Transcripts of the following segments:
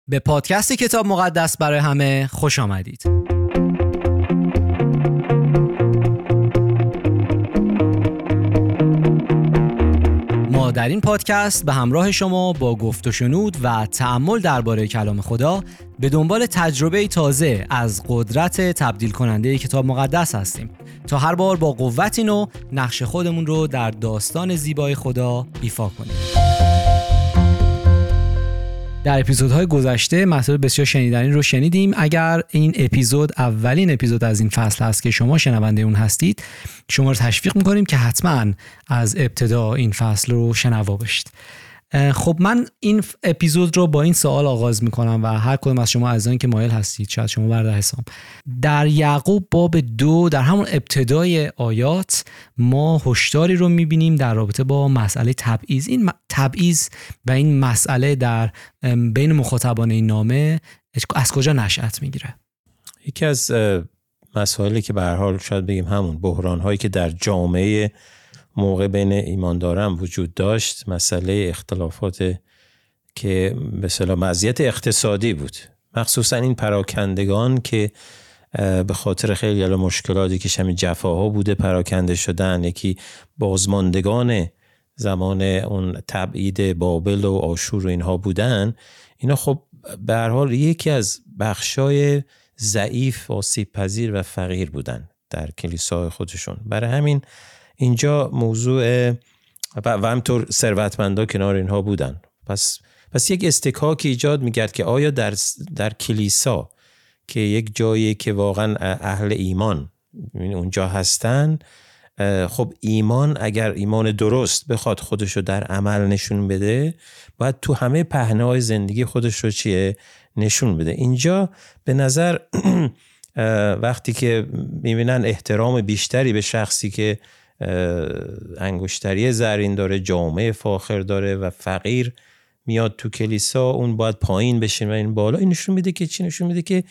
به پادکست کتاب مقدس برای همه خوش آمدید. ما در این پادکست به همراه شما با گفت و شنود و تأمل درباره کلام خدا به دنبال تجربه تازه از قدرت تبدیل کننده کتاب مقدس هستیم تا هر بار با قوتی نو نقش خودمون رو در داستان زیبای خدا ایفا کنیم. در اپیزودهای گذشته مطالب بسیار شنیدنی رو شنیدیم. اگر این اپیزود اولین اپیزود از این فصل هست که شما شنونده اون هستید، شما رو تشویق می‌کنیم که حتما از ابتدا این فصل رو شنوا بشید. خب من این اپیزود رو با این سوال آغاز میکنم و هر کدوم از شما عزیزان که مایل هستید، شاید شما برده حسام، در یعقوب باب 2 در همون ابتدای آیات ما هشداری رو میبینیم در رابطه با مسئله تبعیض. این تبعیض و این مسئله در بین مخاطبان این نامه از کجا نشأت میگیره؟ یکی از مسائلی که به هر حال شاید بگیم همون بحران هایی که در جامعه موقع بین ایمانداران وجود داشت، مسئله اختلافات که به اصطلاح مزیت اقتصادی بود، مخصوصا این پراکندگان که به خاطر خیلی مشکلاتی که همین جفاها بوده پراکنده شدن، یکی بازماندگان زمان اون تبعید بابل و آشور و اینها بودن. اینا خب به هر حال یکی از بخشای ضعیف و آسیب پذیر و فقیر بودن در کلیسای خودشون. برای همین اینجا موضوع و همطور ثروتمندا کنار اینها بودن. پس یک استکاک ایجاد می‌کرد که آیا در کلیسا که یک جایی که واقعا اهل ایمان اونجا هستن، خب ایمان اگر ایمان درست بخواد خودشو در عمل نشون بده، باید تو همه پهنه‌های زندگی خودش رو نشون بده. اینجا به نظر وقتی که می‌بینن احترام بیشتری به شخصی که انگشتری زرین داره، جامعه فاخر داره و فقیر میاد تو کلیسا، اون باید پایین بشین و این بالا، این نشون میده که چی؟ نشون میده که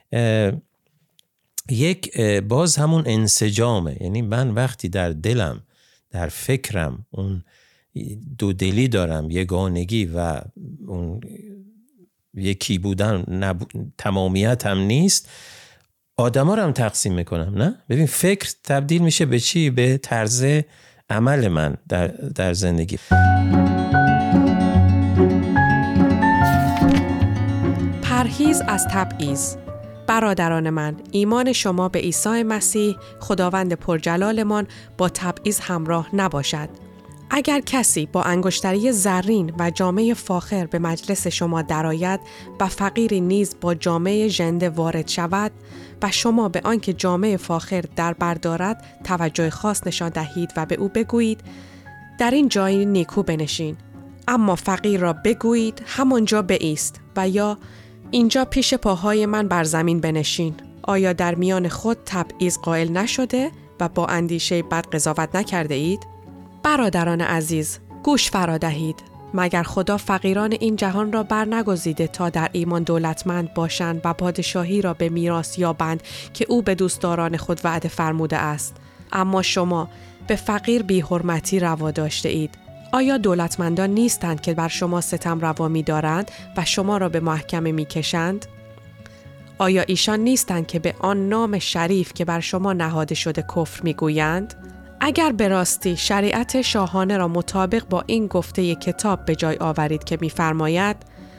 یک باز همون انسجامه. یعنی من وقتی در دلم، در فکرم اون دو دلی دارم، یگانگی و اون یکی بودن تمامیت هم نیست، آدم ها رو هم تقسیم میکنم. نه؟ ببین فکر تبدیل میشه به چی؟ به طرز عمل من در زندگی. پرهیز از تبعیض. برادران من، ایمان شما به عیسی مسیح خداوند پرجلالمان با تبعیض همراه نباشد. اگر کسی با انگشتری زرین و جامه فاخر به مجلس شما درآید و فقیری نیز با جامه ژنده وارد شود و شما به آنکه جامه فاخر در بر دارد توجه خاص نشان دهید و به او بگویید در این جای نیکو بنشین، اما فقیر را بگویید همانجا بایست و یا اینجا پیش پاهای من بر زمین بنشین. آیا در میان خود تبعیض قائل نشده و با اندیشه بد قضاوت نکرده اید؟ برادران عزیز، گوش فرا دهید. مگر خدا فقیران این جهان را برنگزیده تا در ایمان دولتمند باشند و پادشاهی را به میراث یابند که او به دوستداران خود وعده فرموده است؟ اما شما به فقیر بی‌حرمتی روا داشته اید. آیا دولتمندان نیستند که بر شما ستم روا می‌دارند و شما را به محکمه می‌کشند؟ آیا ایشان نیستند که به آن نام شریف که بر شما نهاده شده کفر می‌گویند؟ اگر به راستی شریعت شاهانه را مطابق با این گفته کتاب به جای آورید که می‌فرماید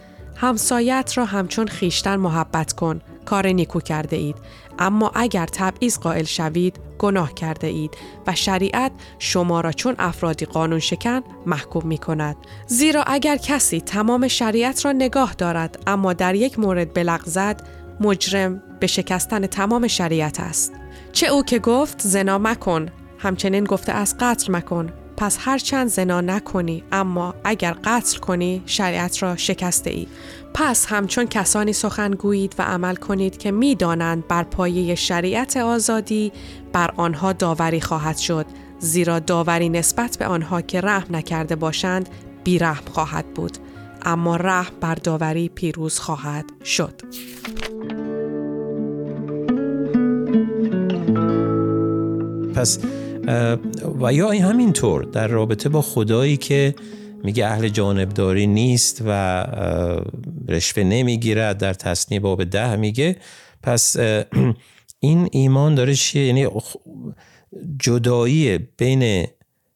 همسایت را همچون خیشتن محبت کن، کار نیکو کرده اید. اما اگر تبعیض قائل شوید گناه کرده اید و شریعت شما را چون افرادی قانون شکن محکوم می کند. زیرا اگر کسی تمام شریعت را نگاه دارد اما در یک مورد بلغزد، مجرم به شکستن تمام شریعت است. چه او که گفت زنا مکن، همچنین گفته از قتل مکن. پس هر چند زنا نکنی اما اگر قتل کنی شریعت را شکسته ای. پس همچون کسانی سخن گویید و عمل کنید که می دانند بر پایه شریعت آزادی بر آنها داوری خواهد شد، زیرا داوری نسبت به آنها که رحم نکرده باشند بی رحم خواهد بود، اما رحم بر داوری پیروز خواهد شد. پس و یا همینطور در رابطه با خدایی که میگه اهل جانبداری نیست و رشوه نمیگیرد، در تثنیه باب 10 میگه. پس این ایمان داره چیه؟ یعنی جدایی بین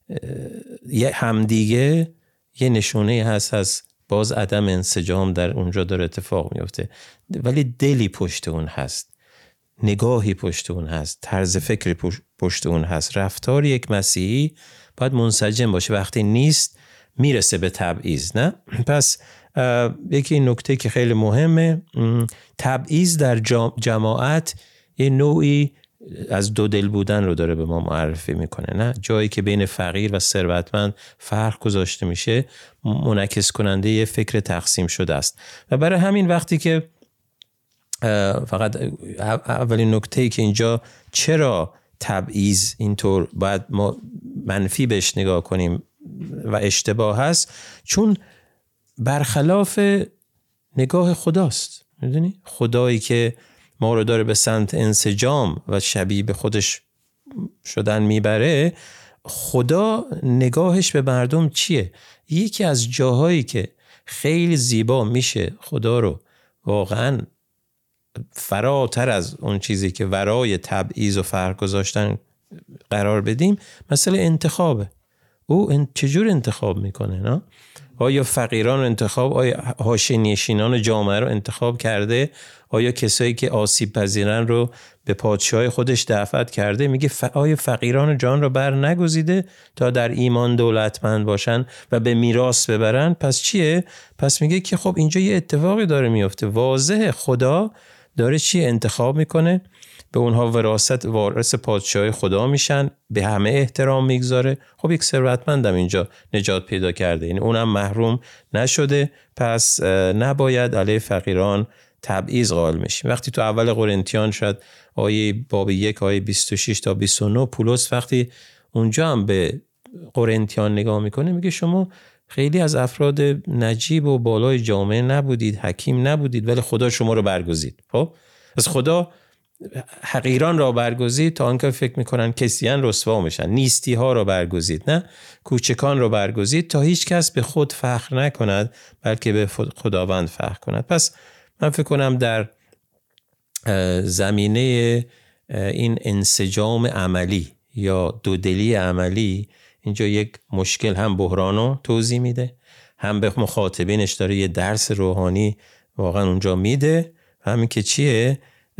همدیگه یه نشونه هست از باز عدم انسجام در اونجا داره اتفاق میفته، ولی دلی پشت اون هست، نگاهی پشت اون هست، طرز فکری پشت اون هست. رفتار یک مسیحی باید منسجم باشه، وقتی نیست میرسه به تبعیض. نه؟ پس یکی نکته که خیلی مهمه، تبعیض در جماعت یه نوعی از دو دل بودن رو داره به ما معرفی میکنه. نه؟ جایی که بین فقیر و ثروتمند فرق گذاشته میشه منعکس کننده یه فکر تقسیم شده است. و برای همین وقتی که فقط اولین نکته‌ای که اینجا چرا تبعیض اینطور باید ما منفی بهش نگاه کنیم و اشتباه هست، چون برخلاف نگاه خداست. میدونی؟ خدایی که ما رو داره به سمت انسجام و شبیه به خودش شدن میبره، خدا نگاهش به مردم چیه؟ یکی از جاهایی که خیلی زیبا میشه خدا رو واقعاً فراتر از اون چیزی که ورای تبعیض و فرق گذاشتن قرار بدیم، مثلا انتخابه. او چجور انتخاب میکنه؟ نه؟ آیا فقیران رو انتخاب، آیا حاشیه‌نشینان جامعه رو انتخاب کرده، آیا کسایی که آسیب پذیرن رو به پادشاه خودش دعوت کرده؟ میگه آیا فقیران جان رو بر نگزیده تا در ایمان دولتمند باشن و به میراث ببرن؟ پس چیه؟ پس میگه که خب اینجا یه اتفاقی داره میفته، واضحه خدا داره چی انتخاب میکنه، به اونها وارث پادشاه خدا میشن، به همه احترام میگذاره. خب یک ثروتمندم اینجا نجات پیدا کرده، یعنی اونم محروم نشده، پس نباید علیه فقیران تبعیض قائل میشیم. وقتی تو اول قرنتیان شد آیه باب 1 آیه 26 تا 29 پولس وقتی اونجا هم به قرنتیان نگاه میکنه میگه شما خیلی از افراد نجیب و بالای جامعه نبودید، حکیم نبودید، ولی خدا شما رو برگزید. خب از خدا حقیران را برگزید تا آنکه فکر میکنن کسیان رسوا میشن، نیستی ها را برگزید، نه کوچکان را برگزید تا هیچ کس به خود فخر نکند بلکه به خداوند فخر کند. پس من فکر کنم در زمینه این انسجام عملی یا دودلی عملی اینجا یک مشکل هم بحرانو توضیح میده، هم به مخاطبینش داره یه درس روحانی واقعا اونجا میده، همین که چیه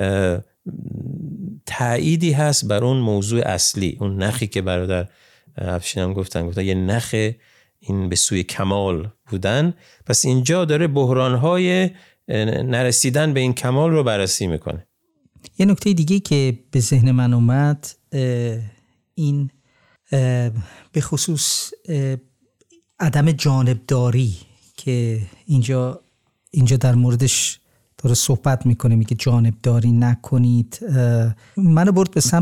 تأییدی هست بر اون موضوع اصلی، اون نخی که برادر افشین هم گفتن یه نخ این به سوی کمال بودن. پس اینجا داره بحرانهای نرسیدن به این کمال رو بررسی میکنه. یه نکته دیگه که به ذهن من اومد این به خصوص عدم جانبداری که اینجا در موردش داره صحبت میکنه، میگه جانبداری نکنید. منو برد به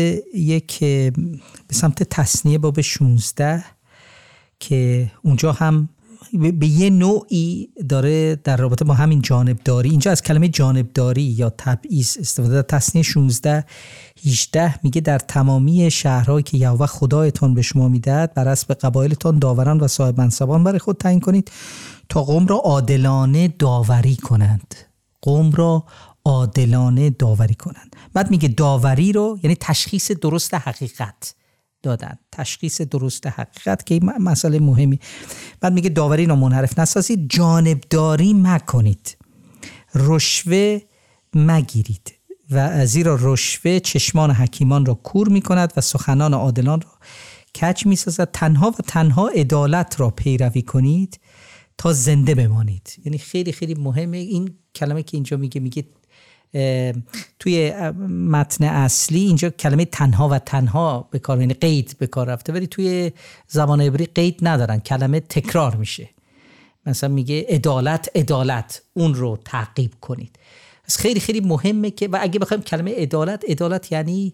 سمت تثنیه باب 16 که اونجا هم به یه نوعی داره در رابطه با همین جانبداری، اینجا از کلمه جانبداری یا تبعیض استفاده. تثنیه 16:18 میگه در تمامی شهرهایی که یهوه خدایتان به شما میدهد بر حسب قبایلتان داوران و صاحب منصبان برای خود تعیین کنید تا قوم را عادلانه داوری کنند. قوم را عادلانه داوری کنند. بعد میگه داوری رو یعنی تشخیص درست حقیقت دادن، تشخیص درست حقیقت که این مسئله مهمی. بعد میگه داوری رو منحرف نسازید، جانبداری مکنید، رشوه مگیرید و زیرا رشوه چشمان حکیمان را کور میکند و سخنان عادلان را کج میسازد. تنها و تنها عدالت را پیروی کنید تا زنده بمانید. یعنی خیلی خیلی مهمه این کلمه که اینجا میگه توی متن اصلی اینجا کلمه تنها و تنها به کار، یعنی قید به کار رفته، ولی توی زبان عبری قید ندارن، کلمه تکرار میشه. مثلا میگه عدالت اون رو تعقیب کنید. پس خیلی خیلی مهمه که و اگه بخوایم کلمه عدالت یعنی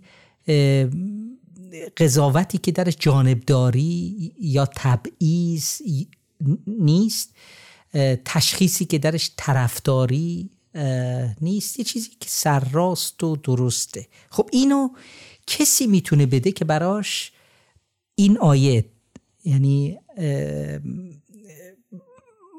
قضاوتی که درش جانبداری یا تبعیض نیست، تشخیصی که درش طرفداری نیست، یه چیزی که سرراست و درسته. خب اینو کسی میتونه بده که براش این آیه یعنی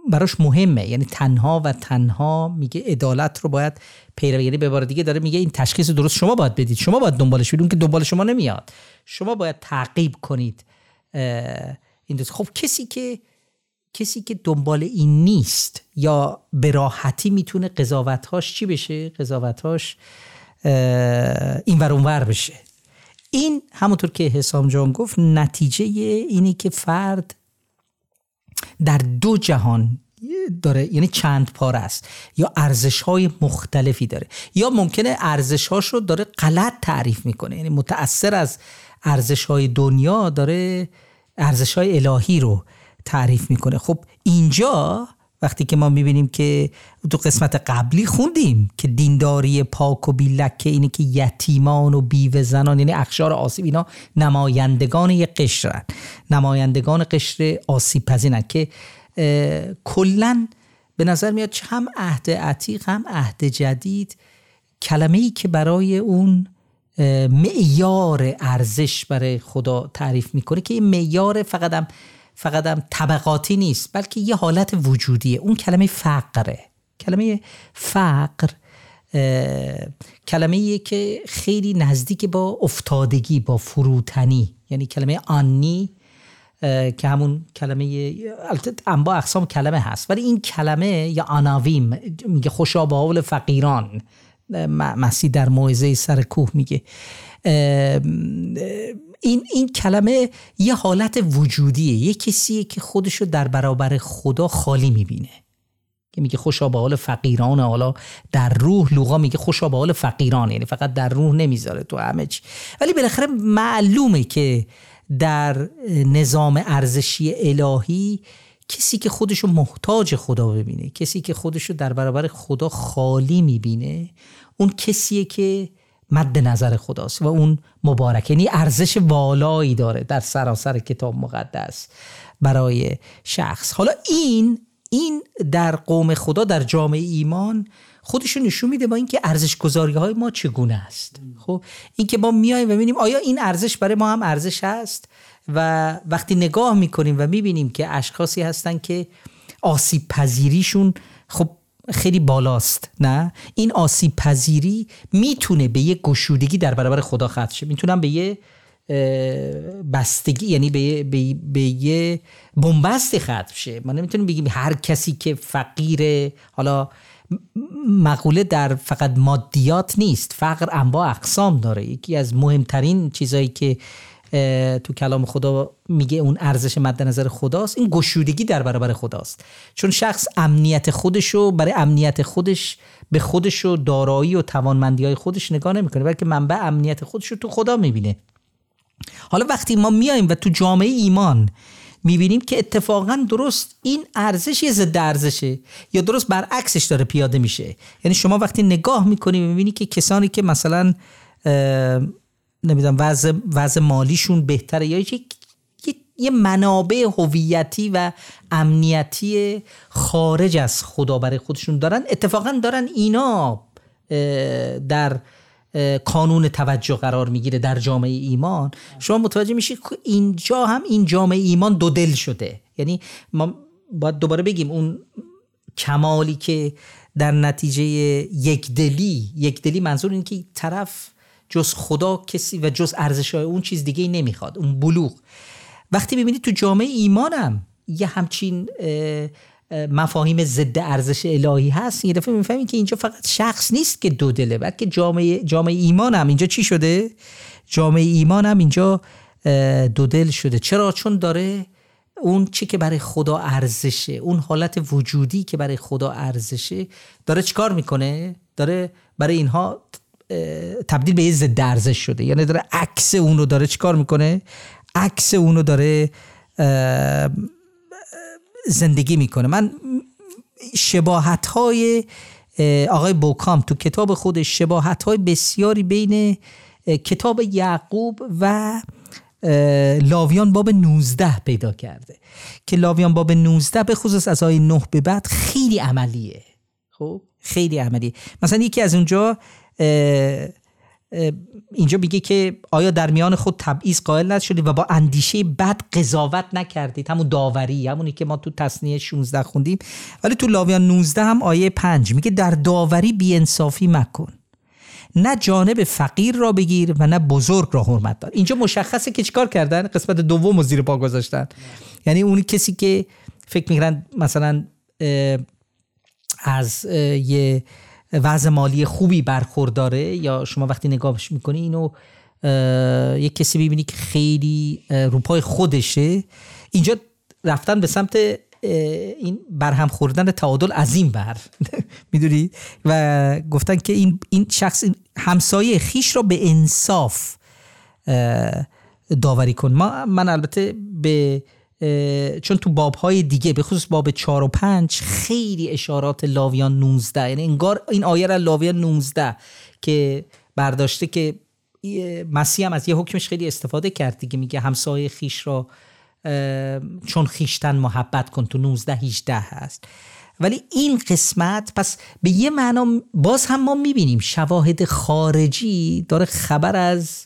براش مهمه، یعنی تنها و تنها میگه عدالت رو باید پیروی، یعنی به بار دیگه داره میگه این تشخیص درست شما باید بدید، شما باید دنبالش بدید، اون که دنبال شما نمیاد، شما باید تعقیب کنید این دوست. خب کسی که دنبال این نیست یا به راحتی میتونه قضاوت‌هاش چی بشه؟ قضاوت‌هاش این ور اون ور بشه. این همونطور که حسام جان گفت نتیجه اینی که فرد در دو جهان داره، یعنی چند پاره است، یا ارزش‌های مختلفی داره، یا ممکنه ارزش‌هاش رو داره غلط تعریف میکنه، یعنی متأثر از ارزش‌های دنیا داره ارزش‌های الهی رو تعریف میکنه. خب اینجا وقتی که ما میبینیم که تو قسمت قبلی خوندیم که دینداری پاک و بی‌لکه اینه که یتیمان و بیوه زنان، یعنی اقشار آسیب، اینا نمایندگان یک قشرن، نمایندگان قشر آسیب پذیرن، که کلن به نظر میاد هم عهد عتیق هم عهد جدید کلمه‌ای که برای اون معیار ارزش برای خدا تعریف میکنه که این معیار فقط هم طبقاتی نیست، بلکه یه حالت وجودیه. اون کلمه فقره. کلمه فقر کلمه‌ایه که خیلی نزدیک با افتادگی، با فروتنی، یعنی کلمه آنی که همون کلمه، البته انواع اقسام کلمه هست، ولی این کلمه یا آناویم میگه خوشا به حال فقیران، مسیح در موعظه سر کوه میگه این کلمه یه حالت وجودیه، یه کسیه که خودشو در برابر خدا خالی میبینه، که میگه خوشا به حال فقیران. حالا در روح لوقا میگه خوشا به حال فقیران، یعنی فقط در روح نمیذاره تو همه چی، ولی بالاخره معلومه که در نظام ارزشی الهی کسی که خودشو محتاج خدا ببینه، کسی که خودشو در برابر خدا خالی میبینه، اون کسیه که مد نظر خداست و اون مبارک، یعنی ارزش والایی داره در سراسر کتاب مقدس برای شخص. حالا این در قوم خدا، در جامعه ایمان خودشون نشون میده با اینکه ارزش گذاری های ما چگونه است. خب این که ما میایم و میبینیم آیا این ارزش برای ما هم ارزش هست، و وقتی نگاه میکنیم و میبینیم که اشخاصی هستن که آسیب پذیریشون خب خیلی بالاست، نه این آسیب پذیری میتونه به یه گشودگی در برابر خدا ختم شه، میتونم به یه بستگی، یعنی به یه بنبست ختم شه. ما نمیتونیم بگیم هر کسی که فقیره، حالا مقوله در فقط مادیات نیست، فقر انواع اقسام داره. یکی از مهمترین چیزایی که تو کلام خدا میگه اون ارزش مد نظر خداست، این گشودگی در برابر خداست، چون شخص امنیت خودشو برای امنیت خودش به خودش و دارایی و توانمندی‌های خودش نگاه نمیکنه، بلکه منبع امنیت خودشو تو خدا میبینه. حالا وقتی ما میایم و تو جامعه ایمان میبینیم که اتفاقا درست این ارزش یه ضد ارزشه یا درست برعکسش داره پیاده میشه، یعنی شما وقتی نگاه میکنی میبینی که کسانی که مثلا نمیدونم وضع مالیشون بهتره یا یه منابع هویتی و امنیتی خارج از خدا برای خودشون دارن، اتفاقا دارن اینا در کانون توجه قرار میگیره در جامعه ایمان. شما متوجه میشید که اینجا هم این جامعه ایمان دو دل شده، یعنی ما باید دوباره بگیم اون کمالی که در نتیجه یک دلی منظور این که طرف جز خدا کسی و جز ارزش‌های اون چیز دیگه نمیخواد، اون بلوغ. وقتی ببینید تو جامعه ایمانم یه همچین مفاهیم ضد ارزش الهی هست، یه دفعه میفهمید که اینجا فقط شخص نیست که دو دله، بلکه جامعه ایمانم اینجا چی شده؟ جامعه ایمانم اینجا دو دل شده. چرا؟ چون داره اون چی که برای خدا ارزشه، اون حالت وجودی که برای خدا ارزشه، داره چیکار میکنه؟ داره برای اینها تبدیل به یه ضد ارزش شده، یعنی داره عکس اون رو داره چیکار میکنه؟ عکس اون رو داره زندگی میکنه. من شباهت‌های آقای بوکام تو کتاب خودش شباهت‌های بسیاری بین کتاب یعقوب و لاویان باب 19 پیدا کرده که لاویان باب 19 به خصوص از آیه 9 به بعد خیلی عملیه. خب خیلی عملیه. مثلا یکی از اونجا اینجا میگه که آیا در میان خود تبعیض قائل نشدید و با اندیشه بد قضاوت نکردید، همون داوری، همونی که ما تو تثنیه 16 خوندیم. ولی تو لاویان 19 هم آیه 5 میگه در داوری بی‌انصافی مکن، نه جانب فقیر را بگیر و نه بزرگ را حرمت دار. اینجا مشخصه که چیکار کردن؟ قسمت دوم رو زیر پا گذاشتن. یعنی اون کسی که فکر میکنن مثلا از یه وضع مالی خوبی برخورداره، یا شما وقتی نگاهش میکنی اینو یک کسی ببینی که خیلی رو پای خودشه، اینجا رفتن به سمت این برهم خوردن تعادل عظیم بر میدونید، و گفتن که این شخص همسایه خیش را به انصاف داوری کن. من البته چون تو بابهای دیگه به خصوص باب 4 و 5 خیلی اشارات لاویان 19، یعنی انگار این آیه را لاویان 19 که برداشته که مسیح هم از یه حکمش خیلی استفاده کرد دیگه، میگه همسایه خیش را چون خیشتن محبت کن، تو 19-18 هست. ولی این قسمت پس به یه معنا باز هم ما میبینیم شواهد خارجی داره خبر از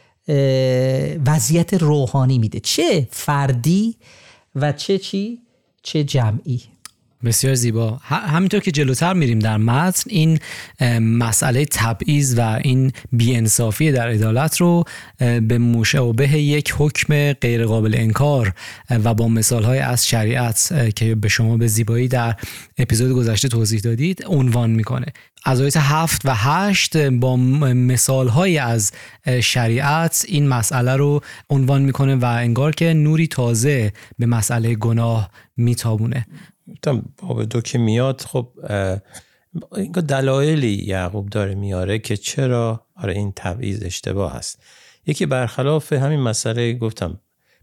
وضعیت روحانی میده، چه فردی و چه جمعی. بسیار زیبا. همینطور که جلوتر میریم در متن، این مسئله تبعیض و این بی‌انصافی در عدالت رو به مشابه یک حکم غیر قابل انکار و با مثالهای از شریعت که به شما به زیبایی در اپیزود گذشته توضیح دادید عنوان میکنه. از آیات 7 و 8 با مثالهای از شریعت این مسئله رو عنوان میکنه و انگار که نوری تازه به مسئله گناه میتابونه. باب 2 که میاد، خب این دلایلی یعقوب داره میاره که چرا این تبعیض اشتباه است. یکی برخلاف همین مسئله گفتم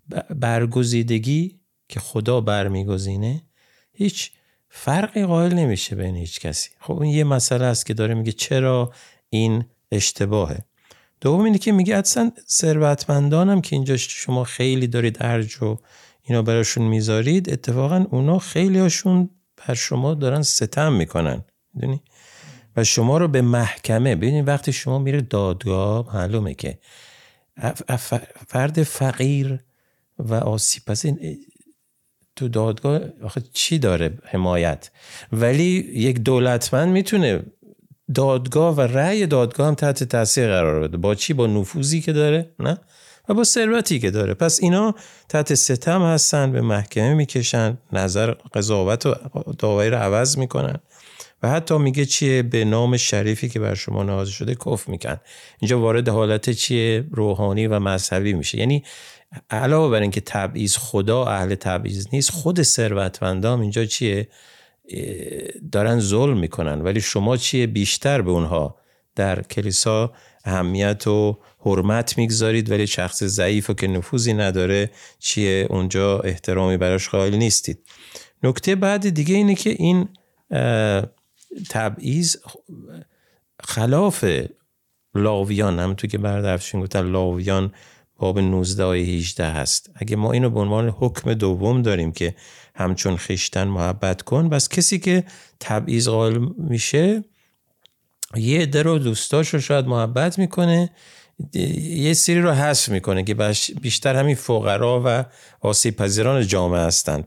برگزیدگی که خدا برمیگزینه هیچ فرقی قائل نمیشه بین هیچ کسی. خب این یه مسئله است که داره میگه چرا این اشتباهه. دوم اینه که میگه اصلا ثروتمندانم که اینجا شما خیلی دارید ارج و اینا براشون میذارید، اتفاقا اونا خیلی هاشون بر شما دارن ستم میکنن، میدونی؟ و شما رو به محکمه، ببینید وقتی شما میره دادگاه معلومه که فرد فقیر و آسیب پذیر تو دادگاه آخه چی داره حمایت، ولی یک دولتمند میتونه دادگاه و رأی دادگاه هم تحت تاثیر قرار بده. با چی؟ با نفوذی که داره، نه؟ و با ثروتی که داره. پس اینا تحت ستم هستن، به محکمه میکشن، نظر قضاوت و داوری رو عوض میکنن و حتی میگه چیه؟ به نام شریفی که بر شما نهاده شده کفر میکن. اینجا وارد حالت چیه؟ روحانی و مذهبی میشه. یعنی علاوه بر این که تبعیض، خدا اهل تبعیض نیست، خود ثروتمندان اینجا چیه؟ دارن ظلم میکنن، ولی شما چیه؟ بیشتر به اونها در کلیسا اهمیت و حرمت میگذارید، ولی شخص ضعیف و که نفوذی نداره چیه؟ اونجا احترامی براش قائل نیستید. نکته بعد دیگه اینه که این تبعیض خلاف لاویان، همونطور که برادر افشین گفتن لاویان باب 19 آیه 18 هست. اگه ما اینو به عنوان حکم دوم داریم که همچون خویشتن محبت کن، بس کسی که تبعیض قائل میشه یه عده رو دوستاش رو شاید محبت میکنه، یه سری رو حذف میکنه که بیشتر همین فقرا و آسیب پذیران جامعه هستن.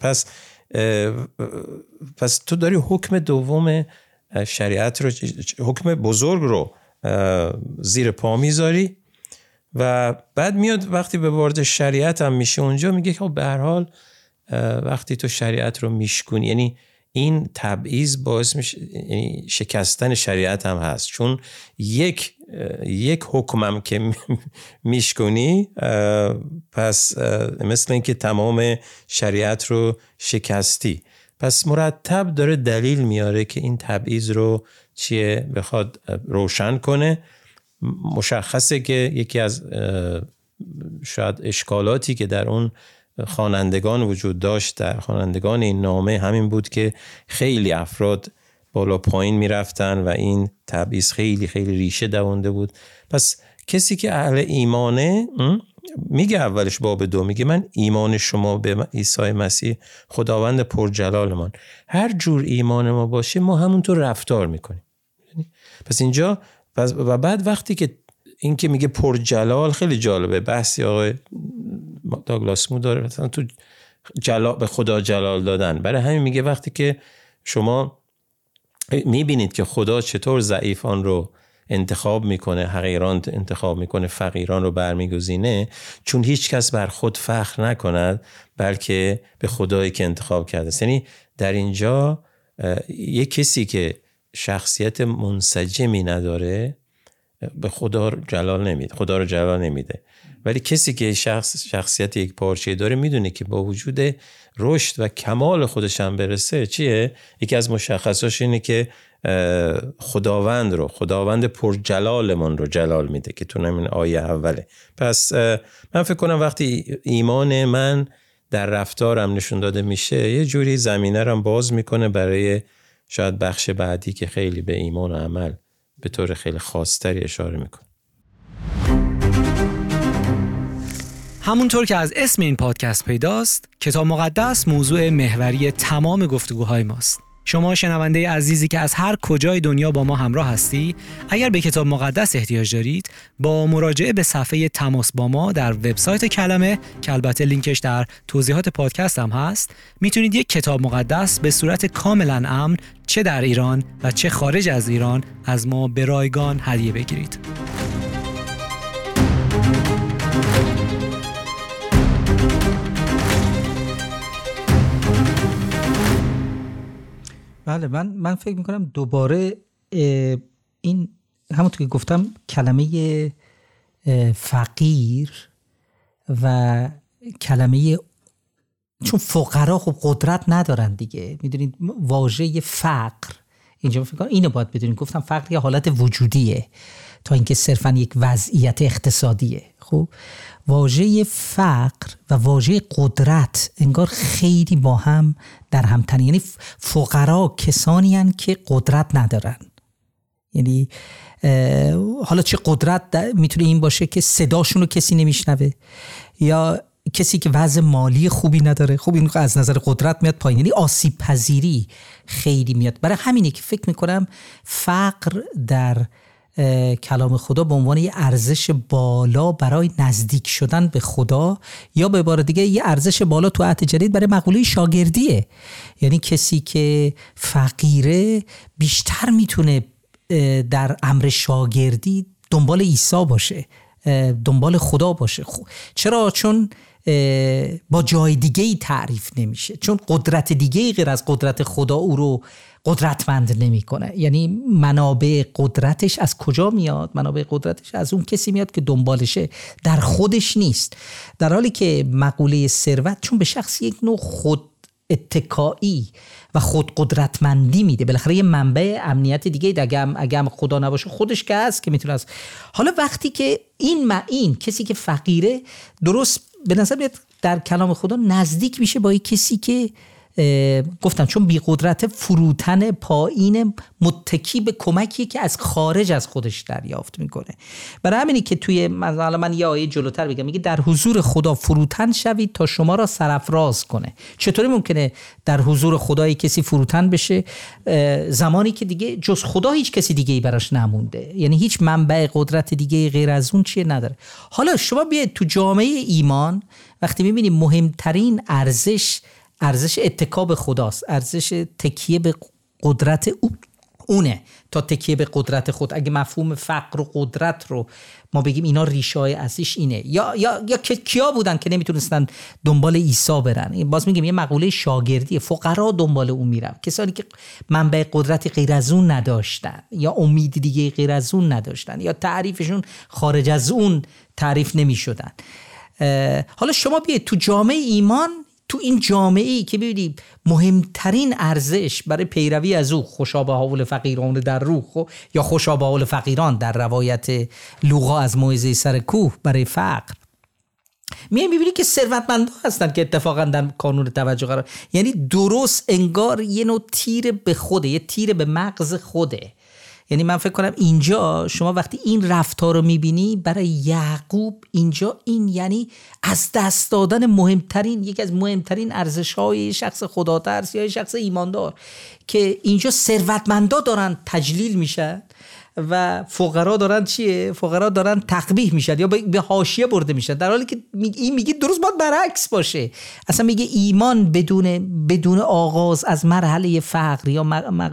پس تو داری حکم دوم شریعت رو، حکم بزرگ رو زیر پا میذاری و بعد میاد وقتی به وارد شریعت هم میشه اونجا میگه که به هر حال وقتی تو شریعت رو میشکنی، یعنی این تبعیض باعث میشه، یعنی شکستن شریعت هم هست، چون یک حکمم که میشکنی پس مثل این که تمام شریعت رو شکستی. پس مرتب داره دلیل میاره که این تبعیض رو چیه بخواد روشن کنه. مشخصه که یکی از شاید اشکالاتی که در اون خوانندگان وجود داشت، در خوانندگان این نامه، همین بود که خیلی افراد بالا پایین میرفتن و این تبعیض خیلی خیلی ریشه دوانده بود. پس کسی که اهل ایمانه میگه اولش باب 2 میگه من ایمان شما به عیسی مسیح خداوند پرجلالمان، هر جور ایمان ما باشه ما همونطور رفتار میکنیم. پس اینجا و بعد وقتی که این که میگه پرجلال خیلی جالبه. بحثی آقای داگلاس مو داره مثلا تو به خدا جلال دادن. برای همین میگه وقتی که شما میبینید که خدا چطور ضعیفان رو انتخاب میکنه، حقیران انتخاب میکنه، فقیران رو برمیگزینه، چون هیچ کس بر خود فخر نکند بلکه به خدایی که انتخاب کرده. یعنی در اینجا یک کسی که شخصیت منسجمی نداره به خدا رو جلال نمیده. ولی کسی که شخصیت یک پارچه داره میدونه که با وجود رشد و کمال خودش هم برسه چیه؟ یکی از مشخصاش اینه که خداوند پرجلالمون رو جلال میده که تو همین آیه اوله. پس من فکر کنم وقتی ایمان من در رفتارم نشون داده میشه یه جوری زمینه رو باز میکنه برای شاید بخش بعدی که خیلی به ایمان و عمل به طور خیلی خاص‌تری اشاره میکنه. همونطور که از اسم این پادکست پیداست، کتاب مقدس موضوع محوری تمام گفتگوهای ماست. شما شنونده عزیزی که از هر کجای دنیا با ما همراه هستی، اگر به کتاب مقدس احتیاج دارید، با مراجعه به صفحه تماس با ما در وبسایت کلمه که البته لینکش در توضیحات پادکست هم هست، میتونید یک کتاب مقدس به صورت کاملا امن چه در ایران و چه خارج از ایران از ما به رایگان هدیه بگیرید. بله، من فکر میکنم دوباره این همونطور که گفتم کلمه فقیر و کلمه، چون فقرا خب قدرت ندارن دیگه، میدونید واژه فقر اینجا فکر کنم اینو باید بدونید، گفتم فقر یه حالت وجودیه تا اینکه صرفا یک وضعیت اقتصادیه. خب واژه فقر و واژه قدرت انگار خیلی با هم در هم تنه. یعنی فقرا کسانی هستند که قدرت ندارن. یعنی حالا چه قدرت میتونه این باشه که صداشون رو کسی نمیشنوه، یا کسی که وضع مالی خوبی نداره. خب این از نظر قدرت میاد پایین، یعنی آسیب پذیری خیلی میاد. برای همینه که فکر میکنم فقر در کلام خدا به عنوان یه ارزش بالا برای نزدیک شدن به خدا، یا به عبارت دیگه یه ارزش بالا تو عهد جدید برای مقوله شاگردیه. یعنی کسی که فقیره بیشتر میتونه در امر شاگردی دنبال عیسی باشه، دنبال خدا باشه. چرا؟ چون با جای دیگه‌ای تعریف نمیشه، چون قدرت دیگه‌ای غیر از قدرت خدا او رو قدرتمند نمیکنه. یعنی منابع قدرتش از کجا میاد؟ منابع قدرتش از اون کسی میاد که دنبالشه، در خودش نیست. در حالی که مقوله ثروت چون به شخص یک نوع خود اتکایی و خود قدرتمندی میده، بالاخره یه منبع امنیت دیگه اگه خدا نباشه خودش که هست که میتونه. حالا وقتی که این کسی که فقیره، درست به نظر میاد در کلام خدا نزدیک میشه با کسی که گفتم چون بی قدرت، فروتن پایین، متکی به کمکی که از خارج از خودش دریافت میکنه. برای همینی که توی مثلا من یه آیه جلوتر بگم، میگه در حضور خدا فروتن شوید تا شما را سرافراز کنه. چطوری ممکنه در حضور خدای کسی فروتن بشه زمانی که دیگه جز خدا هیچ کسی دیگه‌ای براش نمونده؟ یعنی هیچ منبع قدرت دیگه غیر از اون چیه نداره. حالا شما بیاید تو جامعه ایمان وقتی میبینید مهمترین ارزش اتکا به خداست، ارزش تکیه به قدرت اونه تا تکیه به قدرت خود. اگه مفهوم فقر و قدرت رو ما بگیم اینا ریشه‌های اصلیش اینه، یا کیا بودن که نمیتونستن دنبال عیسی برن؟ باز میگیم یه مقوله شاگردی، فقرا دنبال اون میرن، کسانی که منبع قدرت غیر از اون نداشتن، یا امید دیگه غیر از اون نداشتن، یا تعریفشون خارج از اون تعریف نمیشدن. حالا شما بیاید تو جامعه ایمان، تو این جامعه‌ای که ببینید مهمترین ارزش برای پیروی از او خوشا به حال فقیران در روح، یا خوشا به حال فقیران در روایت لوقا از موعظه سر کوه برای فقر، می‌بینید که ثروتمندان هستن که اتفاقا در کانون توجه قرار. یعنی درست انگار یه نوع تیر به خوده، یه تیر به مغز خوده. یعنی من فکر کنم اینجا شما وقتی این رفتار رو میبینی برای یعقوب، اینجا این یعنی از دست دادن یکی از مهمترین ارزش‌های شخص خداترس یا شخص ایماندار، که اینجا ثروتمندا دارن تجلیل میشن و فقرا دارن چیه؟ فقرا دارن تقبیح میشن یا به حاشیه برده میشن، در حالی که این میگه درست باید برعکس باشه. اصلا میگه ایمان بدون آغاز از مرحله فقر یا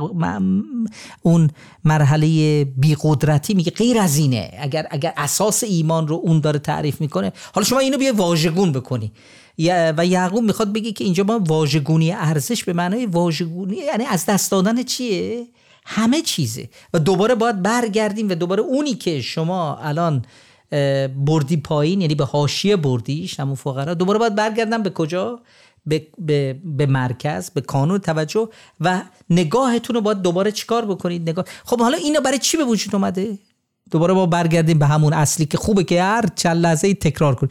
اون مرحله بی‌قدرتی، میگه غیر از اینه. اگر اساس ایمان رو اون داره تعریف میکنه، حالا شما اینو بیا واژگون بکنی. و یعقوب میخواد بگه که اینجا ما واژگونی ارزش به معنای واژگونی یعنی از دست دادن چیه؟ همه چیزه. و دوباره باید برگردیم و دوباره اونی که شما الان بردی پایین، یعنی به حاشیه بردیش، همون فقرا، دوباره باید برگردن به کجا؟ به مرکز، به کانون توجه، و نگاهتون رو باید دوباره چیکار بکنید؟ خب حالا اینا برای چی به وجود اومده؟ دوباره با برگردیم به همون اصلی که خوبه که هر چند لحظه تکرار کنیم.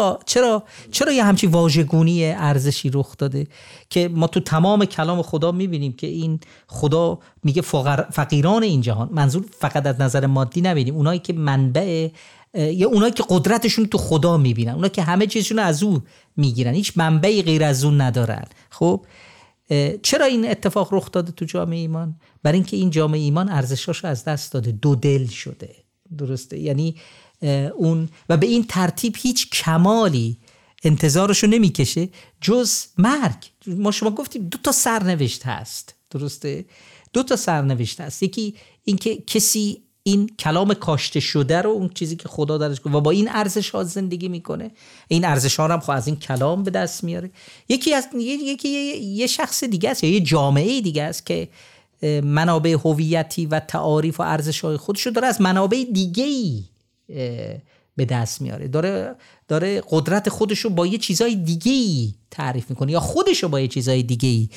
چرا یه همچین واژگونی ارزشی رخ داده که ما تو تمام کلام خدا میبینیم که این خدا میگه فقیران این جهان، منظور فقط از نظر مادی نبینیم، اونایی که منبع یا اونایی که قدرتشون تو خدا میبینن، اونایی که همه چیزشون از او میگیرن، هیچ منبعی غیر از اون ندارن. خب چرا این اتفاق رخ داده تو جامعه ایمان؟ برای اینکه این جامعه ایمان ارزشاشو از دست داده، دو دل شده. درسته؟ یعنی اون و به این ترتیب هیچ کمالی انتظارشو نمیکشه جز مرگ. ما شما گفتیم 2 سرنوشت هست. درسته؟ 2 سرنوشت هست. یکی اینکه کسی این کلام کاشته شده رو، اون چیزی که خدا درش گفت و با این ارزش ها زندگی میکنه، این ارزش ها هم خب از این کلام به دست میاره. یکی یه شخص دیگه است یا یه جامعه دیگه است که منابع هویتی و تعاریف و ارزش های خودش رو داره از منابع دیگه‌ای به دست میاره، داره قدرت خودش رو با یه چیزای دیگه‌ای تعریف میکنه یا خودش رو با یه چیزای دیگه‌ای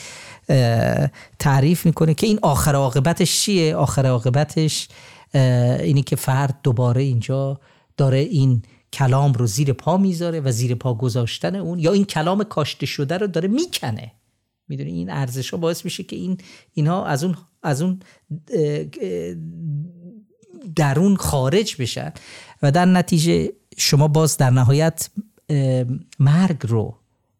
تعریف میکنه که این آخر عاقبتش چیه؟ آخر عاقبتش اینی که فرد دوباره اینجا داره این کلام رو زیر پا میذاره و زیر پا گذاشتن اون یا این کلام کاشته شده رو داره میکنه. میدونی این ارزش ها باعث میشه که اینها از اون درون خارج بشن و در نتیجه شما باز در نهایت مرگ رو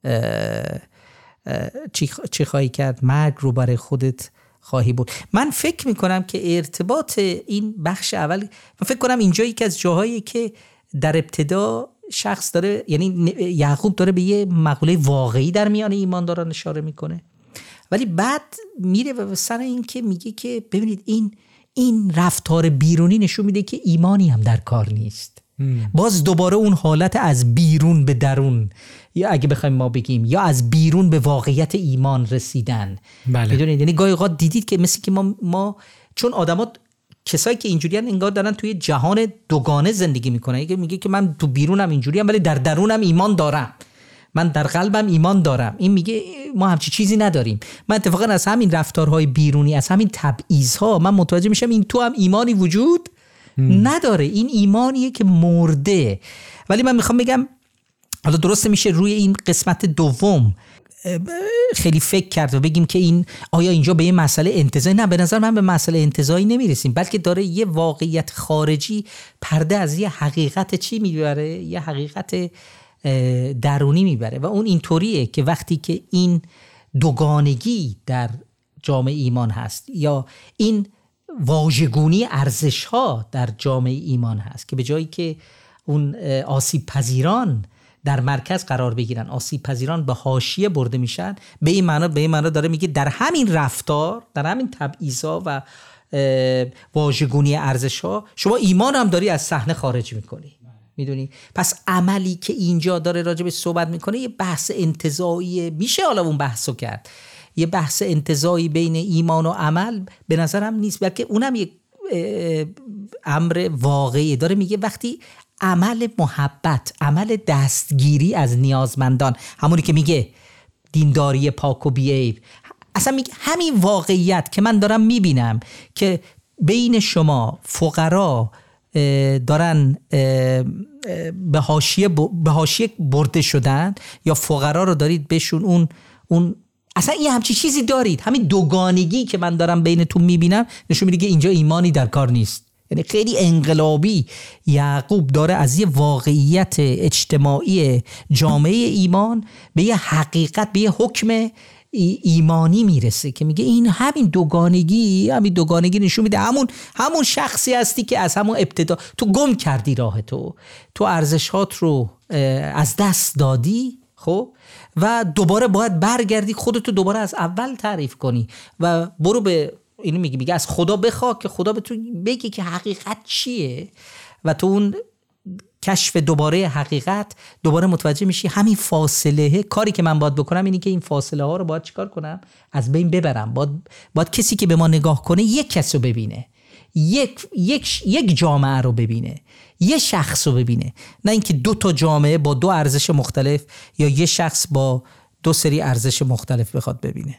چی خواهی کرد؟ مرگ رو برای خودت خواهی بود. من فکر میکنم که ارتباط این بخش اول، من فکر کنم اینجا یکی از جاهایی که در ابتدا شخص داره، یعنی یعقوب داره به یه مقوله واقعی در میان ایمانداران اشاره میکنه، ولی بعد میره و سر این که میگه که ببینید این رفتار بیرونی نشون میده که ایمانی هم در کار نیست. باز دوباره اون حالت از بیرون به درون، یا اگه بخوایم ما بگیم یا از بیرون به واقعیت ایمان رسیدن. بله. میدونید یعنی گاهی اوقات دیدید که مثل که ما چون آدما کسایی که اینجوریان انگار دارن توی جهان دوگانه زندگی میکنن. یکی میگه که من تو بیرونم اینجوریم ولی در درونم ایمان دارم، من در قلبم ایمان دارم. این میگه ما همچی چیزی نداریم. من اتفاقا از همین رفتارهای بیرونی، از همین تبعیض‌ها من متوجه میشم این تو هم ایمانی وجود نداره. این ایمانیه که مرده. ولی من میخوام بگم حالا درسته میشه روی این قسمت دوم خیلی فکر کرد و بگیم که آیا اینجا به یه مسئله انتزاعی؟ نه، به نظر من به مسئله انتزاعی نمیرسیم، بلکه داره یه واقعیت خارجی پرده از یه حقیقت چی میبره؟ یه حقیقت درونی میبره. و اون اینطوریه که وقتی که این دوگانگی در جامعه ایمان هست یا این واژگونی ارزش ها در جامعه ایمان هست که به جایی که اون آسیب پذیران در مرکز قرار بگیرن، آسیب پذیران به حاشیه برده میشن، به این معنا داره میگه در همین رفتار، در همین تبعیض‌ها و واژگونی ارزش‌ها شما ایمان هم داری از صحنه خارج میکنی. میدونی؟ پس عملی که اینجا داره راجع به صحبت میکنه یه بحث انتزاعی، میشه حالا اون بحثو کرد، یه بحث انتزاعی بین ایمان و عمل به نظرم نیست، بلکه اونم یه امر واقعی داره. میگه وقتی عمل محبت، عمل دستگیری از نیازمندان، همونی که میگه دینداری پاک و بی‌عیب، اصلا میگه همین واقعیت که من دارم میبینم که بین شما فقرا دارن به حاشیه برده شدن یا فقرا رو دارید بهشون اون اصلا یه همچی چیزی دارید، همین دوگانگی که من دارم بینتون میبینم نشون میده که اینجا ایمانی در کار نیست. یعنی خیلی انقلابی یعقوب داره از یه واقعیت اجتماعی جامعه ایمان به یه حقیقت، به یه حکم ایمانی میرسه که میگه این همین دوگانگی نشون میده همون شخصی هستی که از همون ابتدا تو گم کردی راه تو ارزشات رو از دست دادی، خب، و دوباره باید برگردی خودتو دوباره از اول تعریف کنی و برو به اینو میگه از خدا بخوا که خدا به تو بگه که حقیقت چیه و تو اون کشف دوباره حقیقت دوباره متوجه میشی همین فاصله. کاری که من باید بکنم اینی که این فاصله ها رو باید چیکار کنم؟ از بین ببرم. باید کسی که به ما نگاه کنه یک کس رو ببینه، یک جامعه رو ببینه، یه شخص رو ببینه، نه اینکه 2 جامعه با 2 ارزش مختلف یا یه شخص با 2 سری ارزش مختلف بخواد ببینه.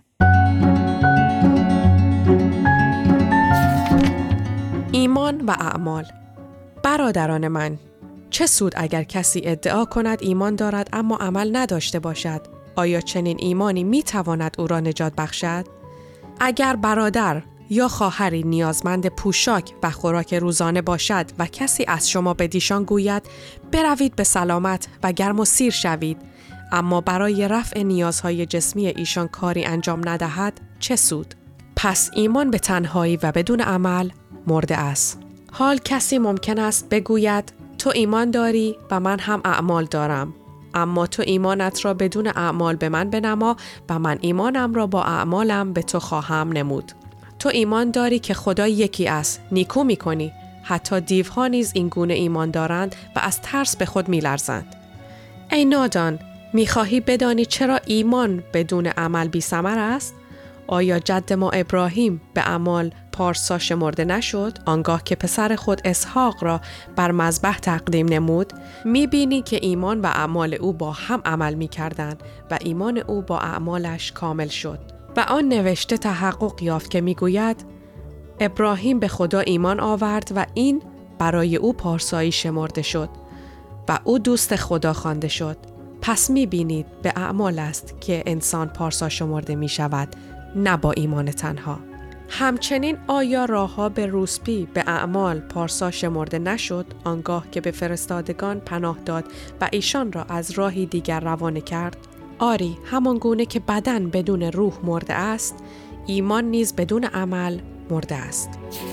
ایمان و اعمال. برادران من، چه سود اگر کسی ادعا کند ایمان دارد اما عمل نداشته باشد؟ آیا چنین ایمانی میتواند او را نجات بخشد؟ اگر برادر یا خواهری نیازمند پوشاک و خوراک روزانه باشد و کسی از شما به دیشان گوید بروید به سلامت و گرم و سیر شوید، اما برای رفع نیازهای جسمی ایشان کاری انجام ندهد، چه سود؟ پس ایمان به تنهایی و بدون عمل مرده است. حال کسی ممکن است بگوید تو ایمان داری و من هم اعمال دارم، اما تو ایمانت را بدون اعمال به من بنما و من ایمانم را با اعمالم به تو خواهم نمود. تو ایمان داری که خدا یکی است، نیکو میکنی. حتی دیوها نیز این گونه ایمان دارند و از ترس به خود میلرزند. ای نادان، میخواهی بدانی چرا ایمان بدون عمل بی ثمر است؟ آیا جد ما ابراهیم به اعمال پارسا شمرده نشد آنگاه که پسر خود اسحاق را بر مذبح تقدیم نمود؟ میبینی که ایمان و اعمال او با هم عمل میکردند و ایمان او با اعمالش کامل شد. و آن نوشته تحقق یافت که میگوید ابراهیم به خدا ایمان آورد و این برای او پارسایی شمرده شد و او دوست خدا خوانده شد. پس میبینید به اعمال است که انسان پارسا شمرده میشود، نه با ایمان تنها. همچنین آیا راهاب روسپی به اعمال پارسا شمرده نشد آنگاه که به فرستادگان پناه داد و ایشان را از راهی دیگر روانه کرد؟ آری، همان گونه که بدن بدون روح مرده است، ایمان نیز بدون عمل مرده است.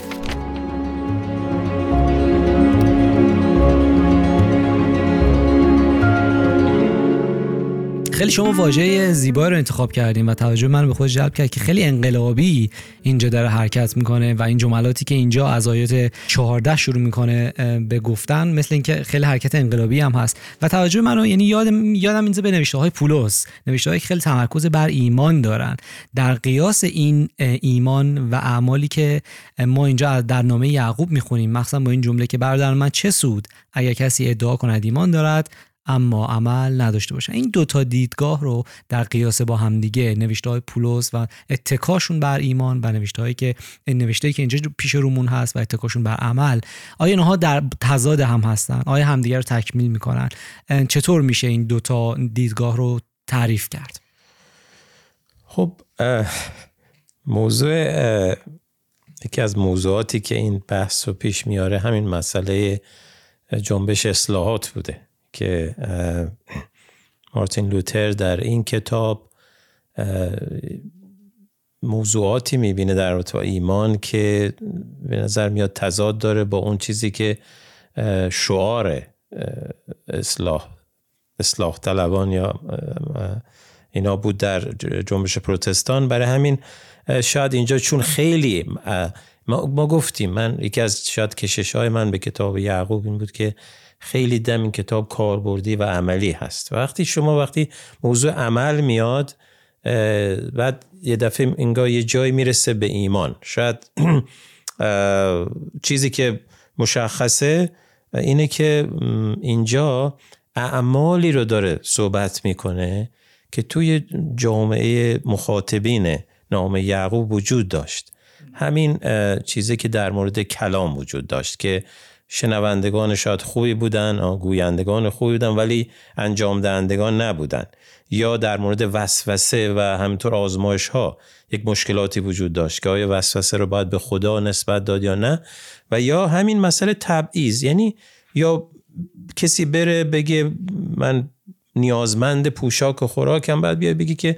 خیلی شما واژه زیبایی رو انتخاب کردیم و توجه من به خود جلب کرد که خیلی انقلابی اینجا داره حرکت میکنه و این جملاتی که اینجا از آیات 14 شروع میکنه به گفتن مثل اینکه خیلی حرکت انقلابی هم هست و توجه منو یعنی یادم اینجا به نوشته‌های پولس، نوشته‌هایی که خیلی تمرکز بر ایمان دارن در قیاس این ایمان و اعمالی که ما اینجا در نامه یعقوب میخونیم، مخصوصا با این جمله که برادران من چه سود اگر کسی ادعا کند ایمان دارد اما عمل نداشته باشه. این 2 دیدگاه رو در قیاس با هم دیگه، نوشته‌های پولس و اتکاشون بر ایمان و نوشته‌هایی که اینجا پیش رومون هست و اتکاشون بر عمل، آیا اینها در تضاد هم هستن؟ آیا همدیگه رو تکمیل میکنن؟ چطور میشه این 2 دیدگاه رو تعریف کرد؟ خب یکی از موضوعاتی که این بحث رو پیش میاره همین مسئله جنبش اصلاحات بوده که مارتین لوتر در این کتاب موضوعاتی میبینه در رابطه با ایمان که به نظر میاد تضاد داره با اون چیزی که شعار اصلاح طلبان یا اینا بود در جنبش پروتستان. برای همین شاید اینجا چون خیلی ما گفتیم، من یکی از شاید کشش‌های من به کتاب یعقوب این بود که خیلی دم این کتاب کاربردی و عملی هست. وقتی موضوع عمل میاد بعد یه دفعه انگار یه جای میرسه به ایمان. شاید چیزی که مشخصه اینه که اینجا اعمالی رو داره صحبت میکنه که توی جامعه مخاطبین نامه یعقوب وجود داشت. همین چیزی که در مورد کلام وجود داشت که شنوندگان شاید خوبی بودن، گویندگان خوبی بودن ولی انجام دهندگان نبودن، یا در مورد وسوسه و همینطور آزمایش ها یک مشکلاتی وجود داشت که آیا وسوسه رو باید به خدا نسبت داد یا نه، و یا همین مسئله تبعیض، یعنی یا کسی بره بگه من نیازمند پوشاک و خوراکم، بعد بیا بگی که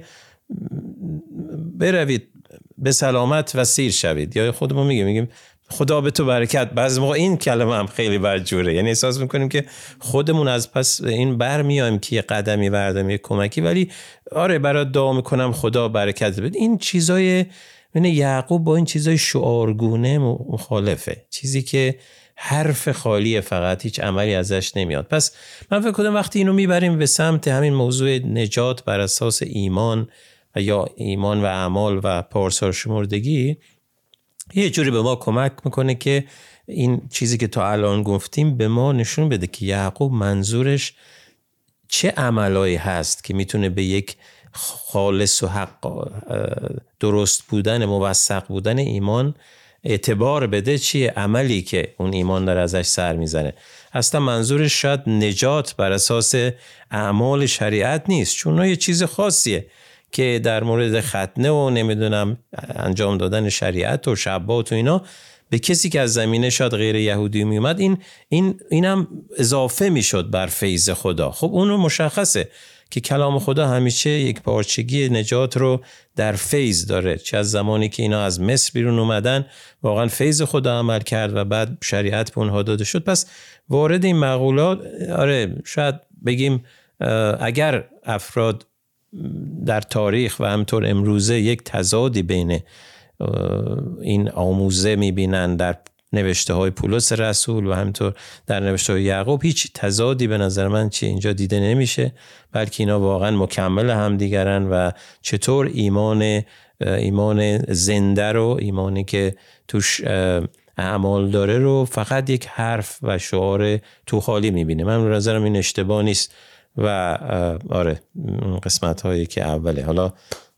بروید به سلامت و سیر شوید، یا خودمون میگیم خدا به تو برکت. بعضی موقع این کلمه هم خیلی بدجوره، یعنی احساس میکنیم که خودمون از پس این برمیایم که یه قدمی برداریم، یه کمکی، ولی آره برات دعا میکنم خدا برکت بده. این چیزای یعقوب با این چیزای شعارگونه مخالفه، چیزی که حرف خالیه، فقط هیچ عملی ازش نمیاد. پس من فکر کنم وقتی اینو میبریم به سمت همین موضوع نجات بر اساس ایمان و یا ایمان و اعمال و پارسال شمردگی، یه جوری به ما کمک میکنه که این چیزی که تا الان گفتیم به ما نشون بده که یعقوب منظورش چه عملایی هست که میتونه به یک خالص و حق درست بودن، موثق بودن ایمان اعتبار بده. چیه عملی که اون ایمان داره ازش سر میزنه؟ اصلا منظورش شاید نجات بر اساس اعمال شریعت نیست، چون یه چیز خاصیه که در مورد ختنه و نمیدونم انجام دادن شریعت و شبات و اینا به کسی که از زمینه شاید غیر یهودی می اومد اینم اضافه میشد بر فیض خدا. خب اون مشخصه که کلام خدا همیشه یک پارچگی نجات رو در فیض داره، چه از زمانی که اینا از مصر بیرون اومدن واقعا فیض خدا عمل کرد و بعد شریعت به اونها داده شد. پس وارد این مقولات، آره شاید بگیم اگر افراد در تاریخ و همطور امروزه یک تضادی بین این آموزه میبینن در نوشته های پولس رسول و همطور در نوشته های یعقوب، هیچ تضادی به نظر من اینجا دیده نمیشه، بلکه اینا واقعا مکمل هم دیگرن و چطور ایمان زنده رو، ایمانی که توش اعمال داره رو فقط یک حرف و شعار تو خالی میبینه. من به نظرم این اشتباه نیست و آره قسمت هایی که اوله. حالا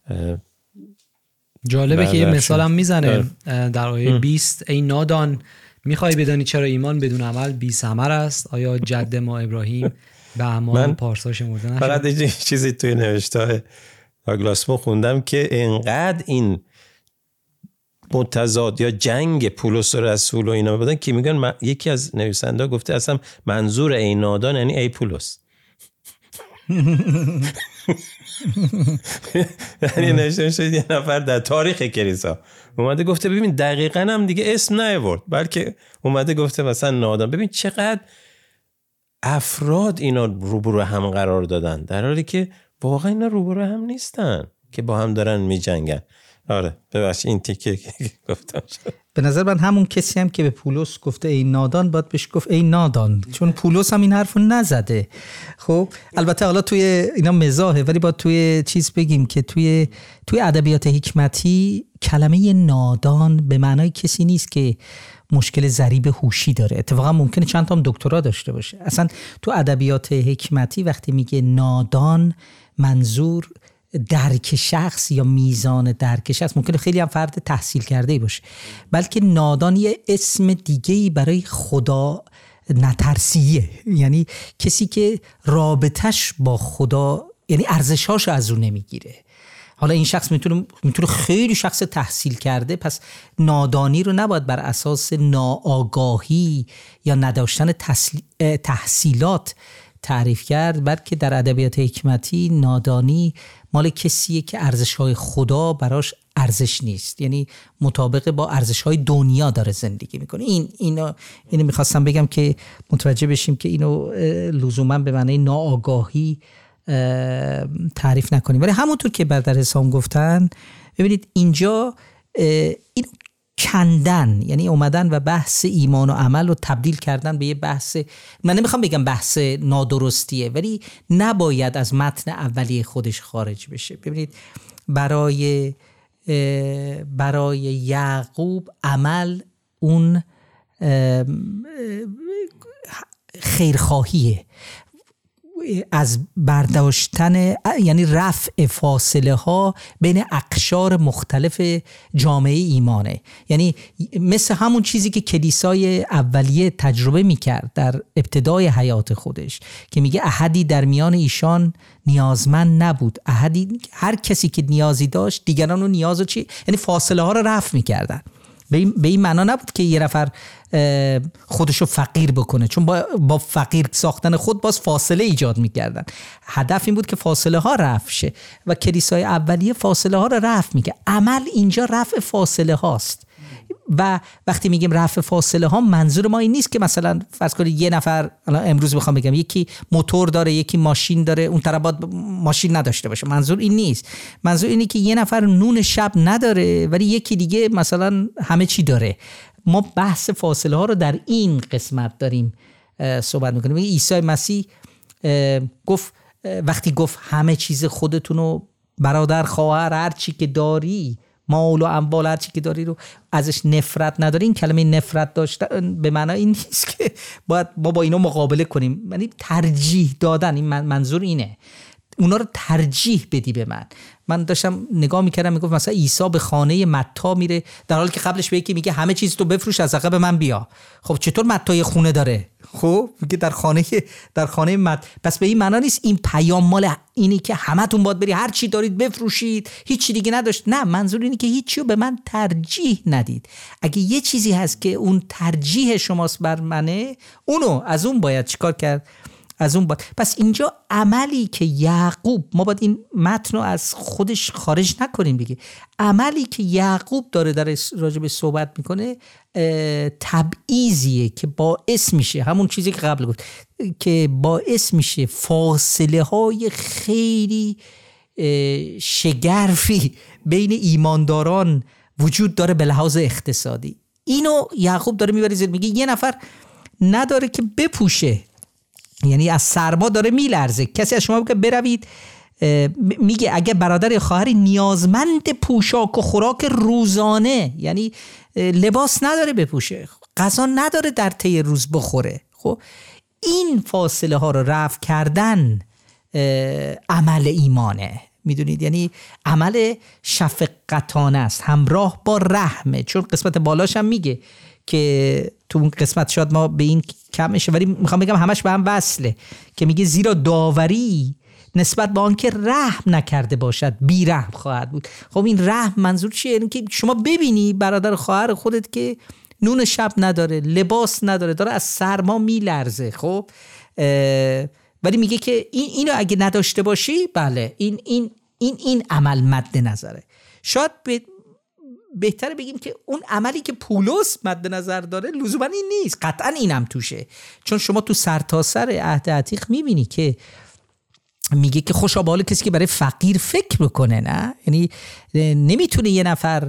جالبه که یه مثال هم میزنه در آیه 20: ای نادان، میخوای بدانی چرا ایمان بدون عمل بی ثمر است؟ آیا جد ما ابراهیم به اعمال پارسا شمرده نشد؟ فقط یه چیزی توی نوشته داگلاس مو خوندم که انقدر این متضاد یا جنگ پولس و رسول و اینا بدن که میگن یکی از نویسنده گفته اصلا منظور ای نادان یعنی ای پولس. یعنی نوشته شد یه نفر در تاریخ کلیسا اومده گفته ببین دقیقاً هم دیگه اسم نیاورد، بلکه اومده گفته مثلا نادان. ببین چقدر افراد اینا روبرو هم قرار دادن، در حالی که واقعا اینا روبرو هم نیستن که با هم دارن می جنگن. آره ببخشید این تیکه گفتم شد. به نظر من همون کسی هم که به پولس گفته ای نادان باید بهش گفت ای نادان، چون پولس هم این حرفو نزده. خب البته حالا توی اینا مزاحه، ولی باید توی چیز بگیم که توی ادبیات حکمتی کلمه نادان به معنای کسی نیست که مشکل ضریب هوشی داره. اتفاقا ممکنه چند تا هم دکترا داشته باشه. اصلا تو ادبیات حکمتی وقتی میگه نادان، منظور درک شخص یا میزان درک شخص، ممکنه خیلی هم فرد تحصیل کرده باشه، بلکه نادان یه اسم دیگه‌ای برای خدا نترسیه، یعنی کسی که رابطش با خدا، یعنی ارزشاشو از رو نمیگیره. حالا این شخص میتونه خیلی شخص تحصیل کرده، پس نادانی رو نباید بر اساس ناآگاهی یا نداشتن تحصیلات تعریف کرد، بلکه در ادبیات حکمتی نادانی مال کسیه که ارزش‌های خدا براش ارزش نیست، یعنی مطابق با ارزش‌های دنیا داره زندگی میکنه. اینو میخواستم بگم که متوجه بشیم که اینو لزوما به معنی ناآگاهی تعریف نکنیم. ولی همونطور که برادر حسام گفتن، ببینید اینجا اینو کندن، یعنی اومدن و بحث ایمان و عمل رو تبدیل کردن به یه بحث، من نمیخوام بگم بحث نادرستیه، ولی نباید از متن اولیه خودش خارج بشه. ببینید برای یعقوب عمل اون خیرخواهیه، از برداشتن، یعنی رفع فاصله ها بین اقشار مختلف جامعه ایمانه. یعنی مثل همون چیزی که کلیسای اولیه تجربه میکرد در ابتدای حیات خودش، که میگه احدی در میان ایشان نیازمند نبود، احدی، هر کسی که نیازی داشت دیگران رو نیازو یعنی فاصله ها رو رفع میکردن. به این معنا نبود که یه نفر خودشو فقیر بکنه، چون با فقیر ساختن خود باز فاصله ایجاد میکردن. هدف این بود که فاصله ها رفع شه و کلیسای اولیه فاصله ها رو رفع میکنه. عمل اینجا رفع فاصله هاست. و وقتی میگیم رفع فاصله ها، منظور ما این نیست که مثلا فرض کنید یه نفر، الان امروز بخوام بگم یکی موتور داره، یکی ماشین داره، اون طرف باید ماشین نداشته باشه. منظور این نیست. منظور اینه که یه نفر نون شب نداره ولی یکی دیگه مثلا همه چی داره. ما بحث فاصله ها رو در این قسمت داریم صحبت میکنیم. عیسی مسیح گفت، وقتی گفت همه چیز خودتونو، برادر خواهر هر چی که داری، مال و اموال هر چی که داری رو ازش نفرت نداری، این کلمه نفرت داشتن به معنی این نیست که باید ما با اینا مقابله کنیم، یعنی ترجیح دادن. این منظور اینه، اونا رو ترجیح بدی به من داشتم نگاه میکردم، میگفت مثلا عیسی به خانه متی میره در حالی که قبلش به یکی میگه همه چیز تو بفروش از عقب من بیا. خب چطور متی خونه داره؟ خب میگه در خانه مت. پس به این معنا نیست این پیام مال اینی که همتون باید بری هر چی دارید بفروشید، هیچ چی دیگه نداشت. نه، منظور اینه که هیچ چیو به من ترجیح ندید. اگه یه چیزی هست که اون ترجیح شماست بر منه، اونو از اون باید چیکار کرد؟ از اون پس اینجا عملی که یعقوب، ما باید این متن رو از خودش خارج نکنیم دیگه، عملی که یعقوب داره در راجب صحبت میکنه تبعیضیه که باعث میشه، همون چیزی که قبل گفت، که باعث میشه فاصله های خیلی شگرفی بین ایمانداران وجود داره به لحاظ اقتصادی. اینو یعقوب داره میبره زیر، میگه یه نفر نداره که بپوشه، یعنی از سرما داره میلرزه. کسی از شما بگه بروید، میگه اگه برادر یا خواهری نیازمند پوشاک و خوراک روزانه، یعنی لباس نداره بپوشه، غذا نداره در طی روز بخوره، خب این فاصله ها رو رفع کردن عمل ایمانه. میدونید، یعنی عمل شفقتانه است همراه با رحمه. چون قسمت بالاش هم میگه که تو اون قسمت شاید ما به این کمشه، ولی میخوام بگم همش به هم وصله، که میگه زیرا داوری نسبت به آن که رحم نکرده باشد بی رحم خواهد بود. خب این رحم منظور چیه؟ یعنی که شما ببینی برادر خواهر خودت که نون شب نداره، لباس نداره، داره از سرما میلرزه، خب ولی میگه که اینو اگه نداشته باشی، بله این عمل مد نظره. شاید بهتره بگیم که اون عملی که پولس مد نظر داره لزوما این نیست، قطعا اینم توشه. چون شما تو سرتاسر عهد عتیق میبینی که میگه که خوشا به حال کسی که برای فقیر فکر بکنه. نه، یعنی نمیتونه یه نفر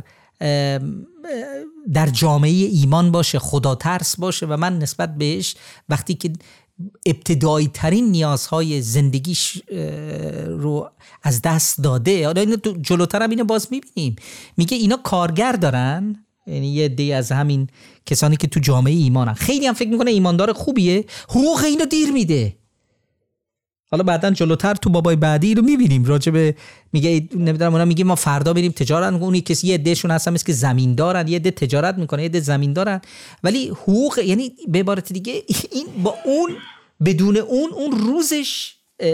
در جامعه ایمان باشه، خدا ترس باشه و من نسبت بهش وقتی که ابتدایی ترین نیازهای زندگیش رو از دست داده. اینو جلوتر هم اینو باز میبینیم، میگه اینا کارگر دارن، یعنی یه عده از همین کسانی که تو جامعه ایمانن، خیلی هم فکر میکنه ایماندار خوبیه، حقوق اینو دیر میده. حالا بعدن جلوتر تو بابای بعدی رو میبینیم راجب، میگه نمیدونم اونا میگه ما فردا بریم تجارت، اونی کسی یه عدهشون هستن مثل که زمین دارن، یه عده تجارت میکنه، یه عده زمین دارن، ولی حقوق، یعنی به عبارت دیگه این با اون بدون اون روزش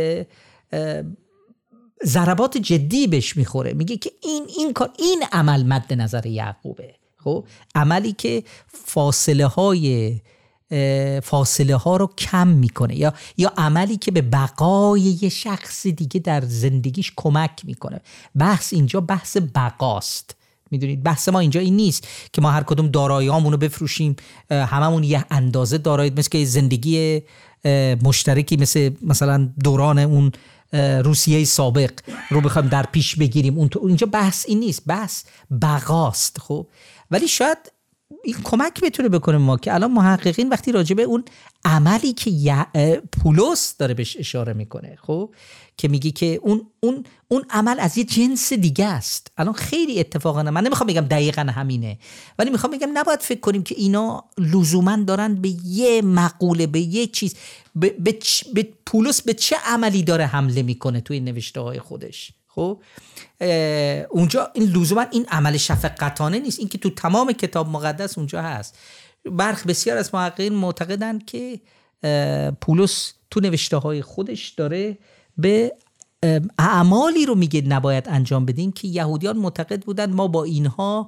ضربات جدی بهش میخوره. میگه که این عمل مد نظر یعقوبه، خب عملی که فاصله ها رو کم میکنه، یا عملی که به بقای یه شخص دیگه در زندگیش کمک میکنه. بحث اینجا بحث بقاست. میدونید بحث ما اینجا این نیست که ما هر کدوم دارایی‌هامون رو بفروشیم، هممون یه اندازه دارایید، مثل که زندگی مشترکی مثلا دوران اون روسیه سابق رو بخوایم در پیش بگیریم. اینجا بحث این نیست، بحث بقاست. خب ولی شاید این کمک بتونه بکنه ما که الان محققین وقتی راجع به اون عملی که پولس داره بهش اشاره میکنه، خب که میگه که اون عمل از یه جنس دیگه است. الان خیلی اتفاقا من نمیخوام بگم دقیقاً همینه، ولی میخوام بگم نباید فکر کنیم که اینا لزوماً دارن به یه مقوله، به یه چیز، به پولس به چه عملی داره حمله میکنه توی نوشته های خودش. خب اونجا این لزوما این عمل شفقتانه نیست، این که تو تمام کتاب مقدس اونجا هست. بسیار از محققین معتقدن که پولس تو نوشته های خودش داره به اعمالی رو میگه نباید انجام بدین که یهودیان معتقد بودن ما با اینها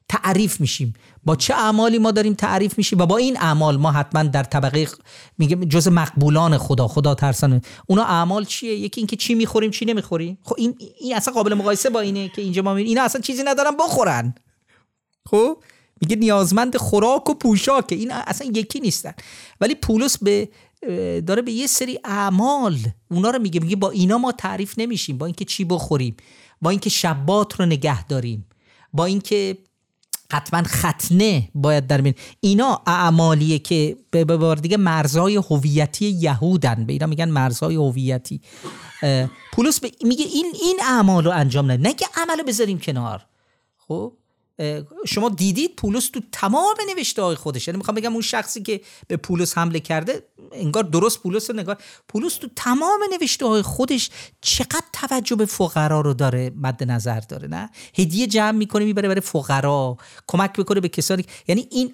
تعریف میشیم، با چه اعمالی ما داریم تعریف میشیم و با این اعمال ما حتما در طبقه میگه جز مقبولان خدا ترسان. اونا اعمال چیه؟ یکی اینکه چی میخوریم چی نمیخوریم. خب این اصلا قابل مقایسه با اینه که اینجا ما میبینیم اینا اصلا چیزی ندارن بخورن. خب میگه نیازمند خوراک و پوشاکه، این اصلا یکی نیستن. ولی پولس داره به یه سری اعمال اونا رو میگه با اینا ما تعریف نمیشیم، با اینکه چی بخوریم، با اینکه شبات رو نگه داریم، با اینکه حتما ختنه باید در بین. اینا اعمالیه که به بار دیگه مرزهای هویتی یهودن، به اینا میگن مرزهای هویتی. پولس میگه این اعمال رو انجام ندید، نه که عملو بذاریم کنار. خب شما دیدید پولس تو تمام نوشته‌های خودش، یعنی میخوام بگم اون شخصی که به پولس حمله کرده انگار درست پولس رو نگاه، پولس تو تمام نوشته‌های خودش چقدر توجه به فقرا رو داره مد نظر داره، نه هدیه جمع میکنه میبره برای فقرا، کمک بکنه به کسانی. یعنی این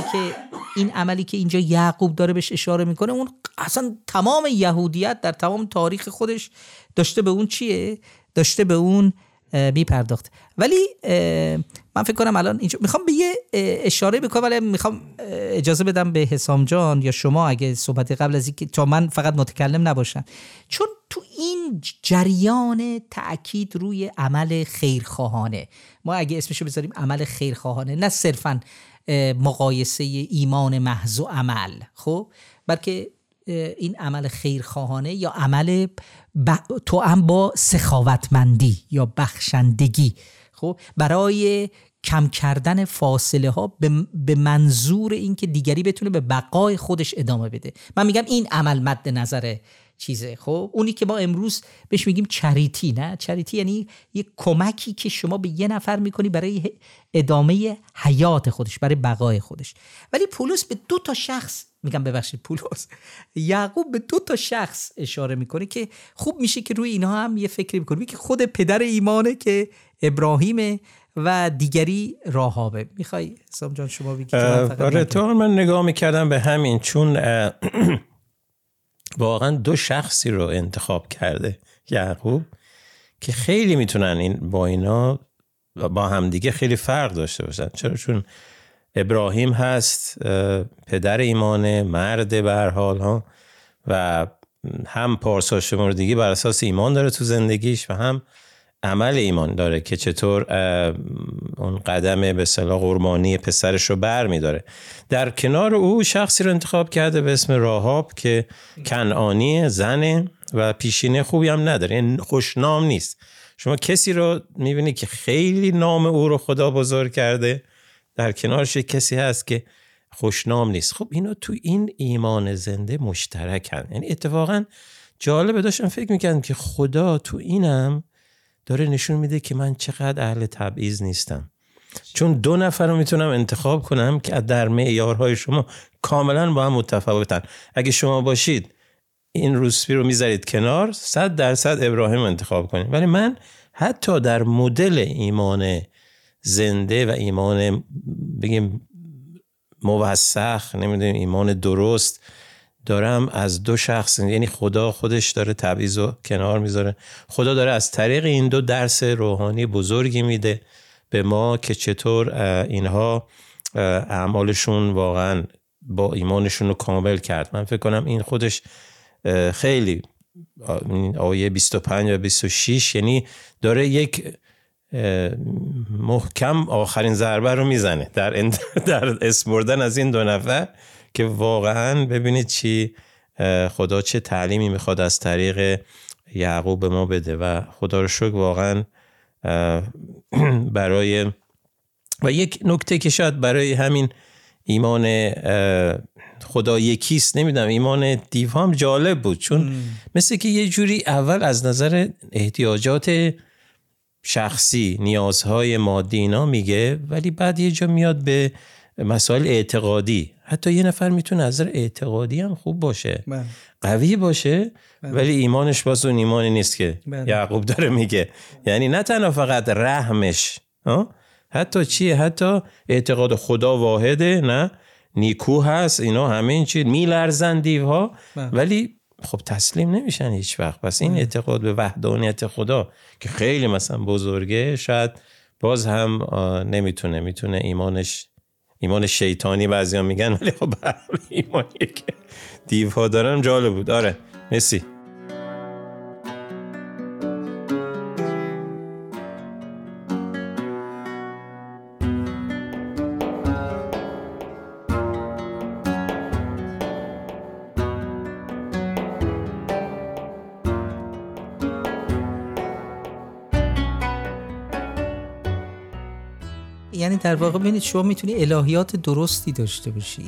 عملی که اینجا یعقوب داره بهش اشاره میکنه، اون اصلا تمام یهودیت در تمام تاریخ خودش داشته به اون چیه؟ داشته به اون میپرداخت. ولی من فکر کنم الان اینجا میخوام به یه اشاره بکنم، ولی میخوام اجازه بدم به حسام جان یا شما اگه صحبت قبل از اینکه تا من فقط متکلم نباشم، چون تو این جریان تأکید روی عمل خیرخواهانه، ما اگه اسمشو بذاریم عمل خیرخواهانه، نه صرفاً مقایسه ایمان محض و عمل، خب بلکه این عمل خیرخواهانه یا عمل توأم با سخاوتمندی یا بخشندگی، خب برای کم کردن فاصله ها به منظور این که دیگری بتونه به بقای خودش ادامه بده. من میگم این عمل مد نظر چیزه. خب اونی که ما امروز بهش میگیم چریتی، نه چریتی یعنی یک کمکی که شما به یه نفر میکنی برای ادامه حیات خودش، برای بقای خودش. ولی پولس به 2 شخص، میگم ببخشید پولس، یعقوب به 2 شخص اشاره میکنه که خوب میشه که روی اینها هم یه فکری بکنیم، که خود پدر ایمانه که ابراهیمه و دیگری راهابه. میخوای حسام جان شما بگید؟ آره تو من نگاه میکردم به همین، چون واقعا 2 شخصی رو انتخاب کرده یعقوب که خیلی میتونن این با اینا با همدیگه خیلی فرق داشته باشن. چرا؟ چون ابراهیم هست پدر ایمانه، مرد به هر حال ها، و هم پارسا شمردگی بر اساس ایمان داره تو زندگیش و هم عمل ایمان داره که چطور اون قدم به اصطلاح قربانی پسرش رو بر می داره. در کنار او شخصی رو انتخاب کرده به اسم راهاب که کنعانی، زنه و پیشینه خوبی هم نداره، یعنی خوشنام نیست. شما کسی رو می بینی که خیلی نام او رو خدا بزرگ کرده، در کنارش کسی هست که خوشنام نیست. خب اینا تو این ایمان زنده مشترکن. یعنی اتفاقا جالبه، داشتم فکر میکردم که خدا تو اینم داره نشون میده که من چقدر اهل تبعیض نیستم، چون 2 نفر رو میتونم انتخاب کنم که در معیارهای شما کاملا با هم متفاوتن. اگه شما باشید این روسپی رو میذارید کنار، 100% ابراهیم رو انتخاب کنید. ولی من حتی در مدل ایمان زنده و ایمان بگیم موثق، نمیدونم ایمان درست، دارم از 2 شخص، یعنی خدا خودش داره تبعیض رو کنار میذاره. خدا داره از طریق این 2 درس روحانی بزرگی میده به ما که چطور اینها اعمالشون واقعا با ایمانشون رو کامل کرد. من فکر کنم این خودش خیلی آیه 25 و 26 یعنی داره یک محکم آخرین ضربه رو میزنه در اسم از این 2 نفر که واقعا ببینید چی خدا چه تعلیمی میخواد از طریق یعقوب به ما بده و خدا رو شکر واقعا برای و یک نکته که شاید برای همین ایمان خدا یکیست، نمیدونم ایمان دیوام جالب بود، چون مثل که یه جوری اول از نظر احتیاجات شخصی، نیازهای مادی اینا میگه، ولی بعد یه جا میاد به مسائل اعتقادی. حتی یه نفر میتونه از نظر اعتقادی هم خوب باشه، قوی باشه، ولی ایمانش باز اون ایمانی نیست که یعقوب داره میگه. یعنی نه تنها فقط رحمش، حتی چیه؟ حتی اعتقاد خدا واحده، نه نیکو هست، اینا همین چیز میلرزن دیوها، ولی خب تسلیم نمیشن هیچ وقت. پس این اعتقاد به وحدانیت خدا که خیلی مثلا بزرگه، شاید باز هم میتونه ایمان شیطانی بعضیا میگن، ولی خب ایمانی که دیوها دارن جالب بود. آره مسی. یعنی در واقع ببینید شما میتونی الهیات درستی داشته باشی،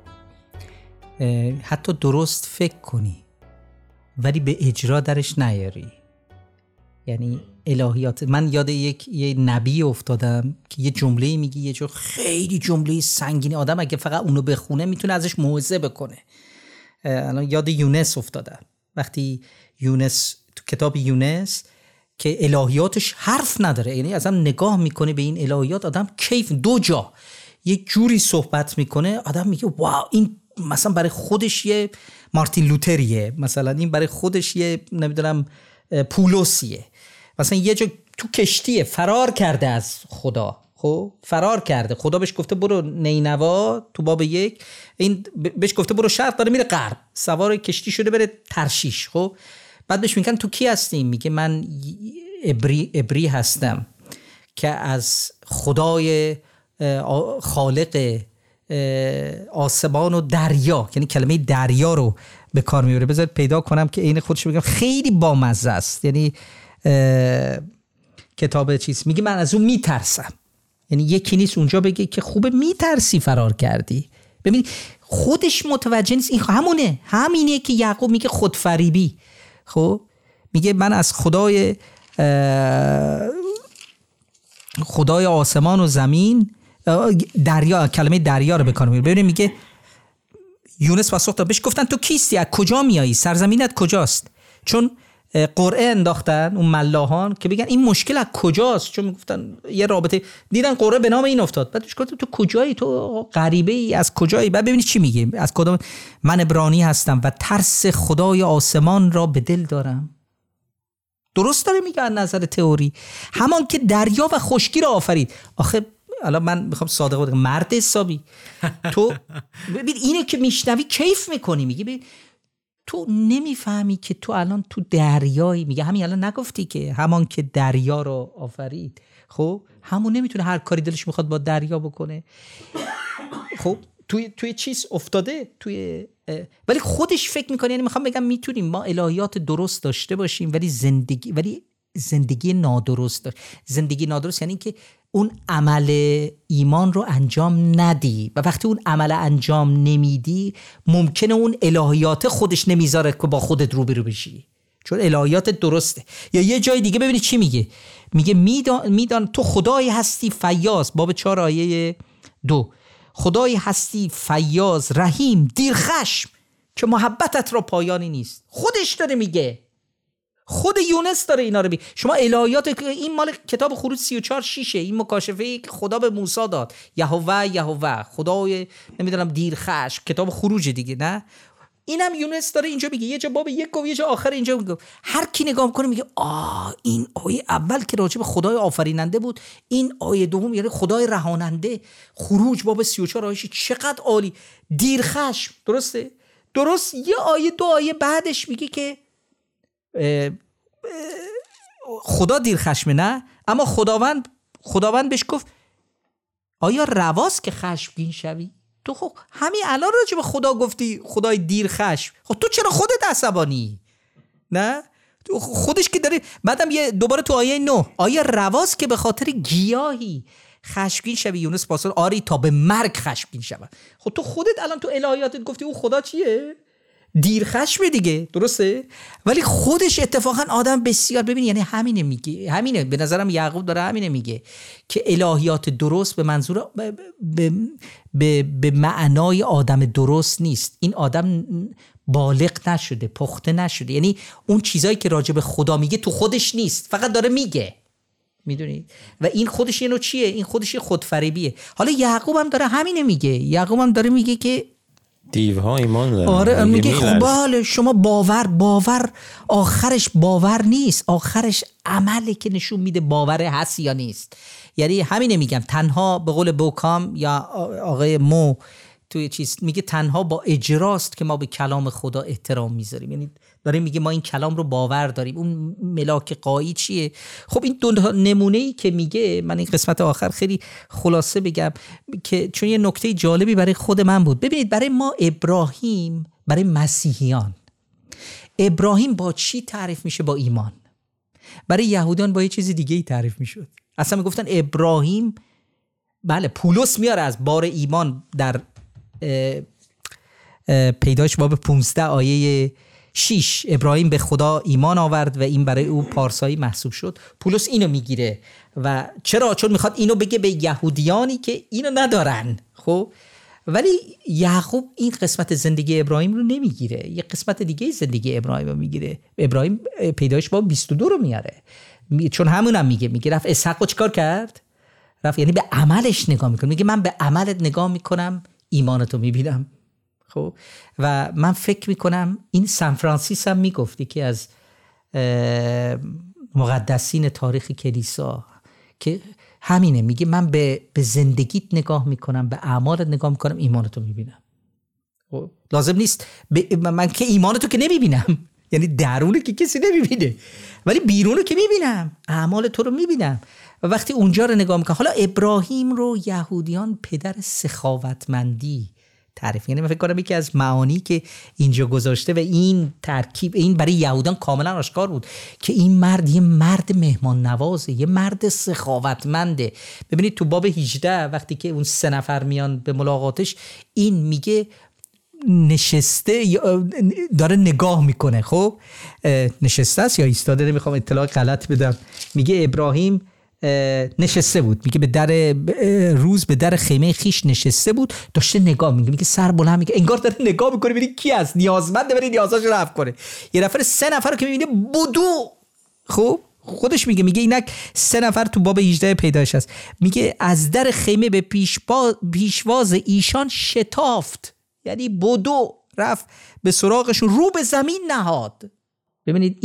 حتی درست فکر کنی، ولی به اجرا درش نیاری. یعنی الهیات، من یاد یه نبی افتادم که یه جمله میگه، یه جور خیلی جمله سنگینی، آدم اگه فقط اونو بخونه میتونه ازش موعظه بکنه. الان یاد یونس افتادم، وقتی یونس تو کتاب یونس که الهیاتش حرف نداره، یعنی اصلا نگاه میکنه به این الهیات آدم کیف، دو جا یه جوری صحبت میکنه آدم میگه واو، این مثلا برای خودش یه مارتین لوتریه، مثلا این برای خودش یه نمیدونم پولوسیه، مثلا یه جا تو کشتیه فرار کرده از خدا، خب فرار کرده، خدا بهش گفته برو نینوا تو باب 1، این بهش گفته برو شرق، داره میره غرب، سوار کشتی شده بره ترشیش. خب بعد بهش میگن تو کی هستی؟ میگه من عبری هستم که از خدای خالق آسمان و دریا، یعنی کلمه دریا رو به کار میبره. بذار پیدا کنم که عین خودش بگم، خیلی بامزه است. یعنی کتاب چیز میگه من از اون میترسم، یعنی یکی نیست اونجا بگه که خوبه میترسی فرار کردی. ببین خودش متوجه نیست، این همینه که یعقوب میگه خودفریبی. خب میگه من از خدای آسمان و زمین، دریا، کلمه دریا رو به کار میبره. ببینید میگه یونس پاسخ داد، بهش گفتن تو کیستی، از کجا میایی، سرزمینت کجاست؟ چون قرعه انداختن اون ملاحان که بگن این مشکل از کجاست، چون میگفتن یه رابطه، دیدن قرعه به نام این افتاد. بعد بهش گفتن تو کجایی، تو غریبه ای، از کجایی؟ بعد ببینید چی میگه، از کدام؟ من عبرانی هستم و ترس خدای آسمان را به دل دارم. درست داره میگه از نظر تئوری، همان که دریا و خشکی را آفرید. آخه الان من میخوام صادق بگم، مرد حسابی تو ببین اینه که میشنوی کیف میکنی، میگی ببین تو نمیفهمی که تو الان تو دریایی. میگه همین الان نگفتی که همان که دریا رو آفرید؟ خب همون نمیتونه هر کاری دلش میخواد با دریا بکنه. خب توی چیز افتاده، ولی خودش فکر میکنه. یعنی میخوام بگم میتونیم ما الهیات درست داشته باشیم ولی زندگی نادرست داشت. زندگی نادرست یعنی که اون عمل ایمان رو انجام ندی، و وقتی اون عمل انجام نمیدی ممکنه اون الهیات خودش نمیذاره که با خودت روبرو بشی، چون الهیات درسته. یا یه جای دیگه ببینید چی میگه میدان تو خدایی هستی فیاض، باب 4 آیه 2، خدایی هستی فیاض رحیم دیر خشم که محبتت را پایانی نیست. خودش داره میگه، خود یونس داره اینا رو میگه. شما الهیات، این مال کتاب خروج 34:6، این مکاشفه که خدا به موسی داد، یهوه خدای نمیدونم دیر خشم، کتاب خروج دیگه، نه اینم یونس داره اینجا میگه. یه جا باب 1 گفت، یه جا آخر اینجا میگه. هر کی نگاه میکنه میگه این آیه اول که راجع به خدای آفریننده بود، این آیه دوم یعنی خدای رهاننده. خروج باب 34 آیه چقدر عالی. دیر خشم، درسته؟ درست. یه آیه دو آیه بعدش میگه که خدا دیر خشمه، نه، اما خداوند بهش گفت آیا رواست که خشمگین شوی؟ تو خب همین الان راجع به خدا گفتی خدای دیر خشم، خب تو چرا خودت عصبانی؟ نه خودش که داره. بعدم دوباره تو آیه 9، آیا رواست که به خاطر گیاهی خشمگین شوی؟ یونس پاسخ آری تا به مرگ خشمگین شوی. خب تو خودت الان تو الهیاتت گفتی او خدا چیه؟ دیر خشم دیگه، درسته؟ ولی خودش اتفاقا آدم بسیار، ببین یعنی همینه میگه، همینه به نظرم یعقوب داره همینه میگه که الهیات درست به منظور به معنای آدم درست نیست. این آدم بالغ نشده، پخته نشده، یعنی اون چیزایی که راجع به خدا میگه تو خودش نیست، فقط داره میگه، میدونید؟ و این خودش اینو چیه؟ این خودش خودفریبیه. حالا یعقوب هم داره همینه میگه. یعقوب هم داره میگه که دیوها ایمان دارن. آره میگه خب بله شما باور آخرش باور نیست، آخرش عمله که نشون میده باور هست یا نیست. یعنی همین میگم، تنها به قول بوکام یا آقای مو توی چیز میگه تنها با اجراست که ما به کلام خدا احترام میذاریم. یعنی داره میگه ما این کلام رو باور داریم. اون ملاک قایی چیه؟ خب این دو نمونه‌ای که میگه، من این قسمت آخر خیلی خلاصه بگم که چون یه نکته جالبی برای خود من بود. ببینید برای ما ابراهیم، برای مسیحیان ابراهیم با چی تعریف میشه؟ با ایمان. برای یهودیان با یه چیز دیگه ای تعریف میشد. اصلا میگفتن ابراهیم، بله پولس میاره از بار ایمان در پیدایش باب 15 آیه 6 ابراهیم به خدا ایمان آورد و این برای او پارسایی محسوب شد. پولس اینو میگیره و چرا؟ چون میخواد اینو بگه به یهودیانی که اینو ندارن. خب ولی یعقوب این قسمت زندگی ابراهیم رو نمیگیره، یه قسمت دیگه زندگی ابراهیم رو میگیره. ابراهیم پیدایش باب 22 رو میاره، چون همونم میگه رفت اسحاق رو چیکار کرد؟ رفت، یعنی به عملش نگاه میکنه. میگه من به عملت نگاه میکنم، ایمانتو میبینم. خب و من فکر میکنم این سان فرانسیس هم میگفتی که از مقدسین تاریخ کلیسا که همینه، میگه من به زندگیت نگاه میکنم، به اعمالت نگاه میکنم، ایمانتو میبینم. خب لازم نیست من که ایمانتو که نمیبینم، یعنی درونه که کسی نمیبینه، ولی بیرونه که میبینم، اعمال تو رو میبینم. و وقتی اونجا رو نگاه میکنم، حالا ابراهیم رو یهودیان پدر سخاوتمندی تعریف، یعنی من فکر کنم یکی از معانی که اینجا گذاشته و این ترکیب این برای یهودیان کاملا آشکار بود که این مرد یه مرد مهمان نوازه، یه مرد سخاوتمنده. ببینید تو باب 18 وقتی که اون 3 نفر میان به ملاقاتش، این میگه نشسته داره نگاه میکنه. خب نشسته است یا ایستاده، نمیخوام اطلاع غلط بدم. میگه ابراهیم نشسته بود، میگه به در روز به در خیمه خیش نشسته بود، داشته نگاه میگه سر بلند، میگه انگار داره نگاه میکنه ببین کی است، نیازمنده بره نیازاشو رفع کنه. یه نفر 3 نفر رو که میبینه بدو. خب خودش میگه اینک 3 نفر تو باب 18 پیدایش هست، میگه از در خیمه به پیشواز ایشان شتافت، یعنی بدو رفت به سراغشون، رو به زمین نهاد. ببینید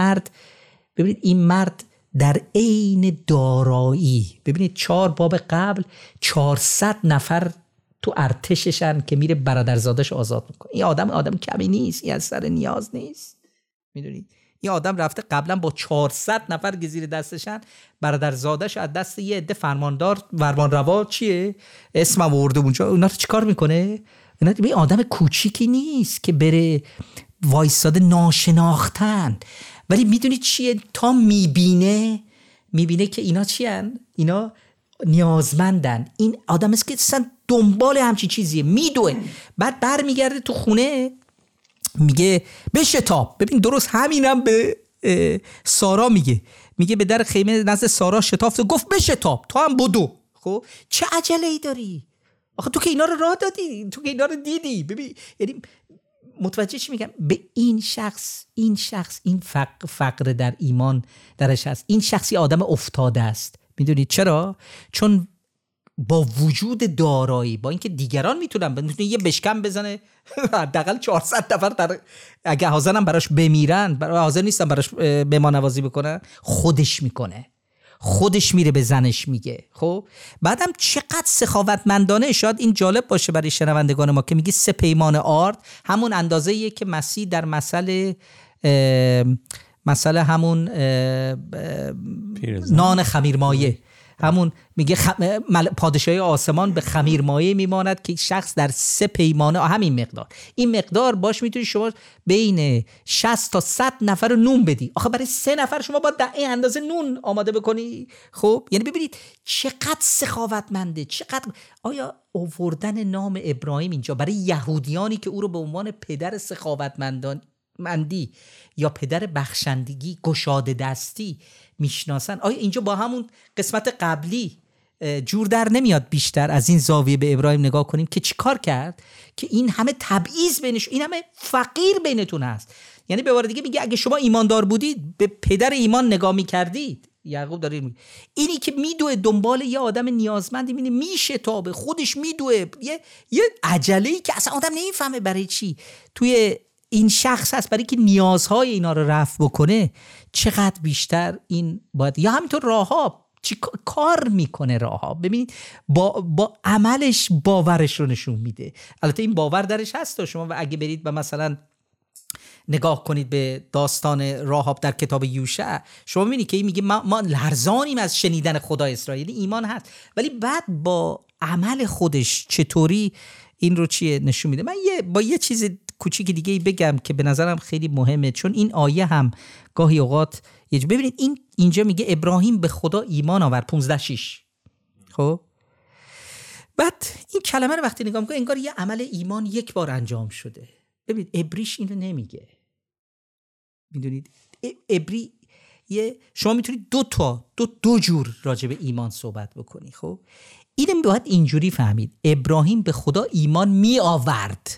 این مرد در عین دارایی، ببینید 4 باب قبل 400 نفر تو ارتششن که میره برادرزادش آزاد میکنه. این آدم کمی نیست، این از سر نیاز نیست. میدونید این آدم رفته قبلا با 400 نفر که زیر دستشن، برادرزادش از دست یه عده فرمانروا چیه اسم آورده اونجا، اونا رو چیکار میکنه؟ این آدم کوچیکی نیست که بره وایساده ناشناختن. ولی میدونید چیه؟ تا میبینه که اینا چیان؟ اینا نیازمندن. این آدم است که اصلا دنبال همچی چیزیه، میدوه. بعد برمیگرده تو خونه میگه بشتاب. ببین درست همینم به سارا میگه به در خیمه نزد سارا شتافت، گفت بشتاب تو هم بدو. خب چه عجله‌ای داری؟ آخه تو که اینا رو راه دادی، تو که اینا رو دیدی. ببین یعنی متوجه چی میگم؟ به این شخص این فقر در ایمان درش هست. این شخصی آدم افتاده است. میدونید چرا؟ چون با وجود دارایی، با اینکه دیگران میتونن یه بشکم بزنه حداقل 400 نفر اگه حاضرن براش بمیرن، حاضر نیستن براش مهمان نوازی بکنن، خودش میکنه، خودش میره به زنش میگه. خب بعدم چقدر سخاوتمندانه. شاید این جالب باشه برای شنوندگان ما که میگه 3 پیمان آرد همون اندازه‌ایه که مسیح در مسئله همون نان خمیرمایه، همون میگه پادشاهی آسمان به خمیرمایه میماند که شخص در 3 پیمانه همین مقدار، این مقدار باش میتونی شما بین 60 تا 100 نفر رو نون بدی. آخه برای 3 نفر شما باید این اندازه نون آماده بکنی. خب یعنی ببینید چقدر سخاوتمنده، چقدر. آیا آوردن نام ابراهیم اینجا برای یهودیانی که او رو به عنوان پدر سخاوتمندی یا پدر بخشندگی، گشاده دستی میشناسن، آیا اینجا با همون قسمت قبلی جور در نمیاد بیشتر از این زاویه به ابراهیم نگاه کنیم که چی کار کرد که این همه تبعیض بینش، این همه فقیر بینتون هست؟ یعنی به بار دیگه میگه اگه شما ایماندار بودید به پدر ایمان نگاه میکردید. یعقوب داره میگه اینی که میدوه دنبال یه آدم نیازمندی، میشه تابه خودش میدوه، یه عجله‌ای که اصلا آدم نمیفهمه برای چی توی این شخص هست، برای که نیازهای اینا رو رفع بکنه. چقدر بیشتر این باید. یا همینطور راهاب چی کار میکنه راهاب. ببینید با عملش باورش رو نشون میده. البته این باور درش هست. شما اگه برید و مثلا نگاه کنید به داستان راهاب در کتاب یوشع، شما میبینید که این میگه ما لرزانیم از شنیدن خدای اسرائیل. ایمان هست، ولی بعد با عمل خودش چطوری این رو چیه نشون میده. من با یه چیز کوچیک دیگه بگم که به نظرم خیلی مهمه، چون این آیه هم گاهی اوقات ببینید اینجا میگه ابراهیم به خدا ایمان آورد 15:6. خب بعد این کلمه رو وقتی نگاه میکنم انگار یه عمل ایمان یک بار انجام شده. ببینید عبریش اینو نمیگه. میدونید عبری شما میتونید دو جور راجع به ایمان صحبت بکنی. خب اینم باید اینجوری فهمید، ابراهیم به خدا ایمان می آورد.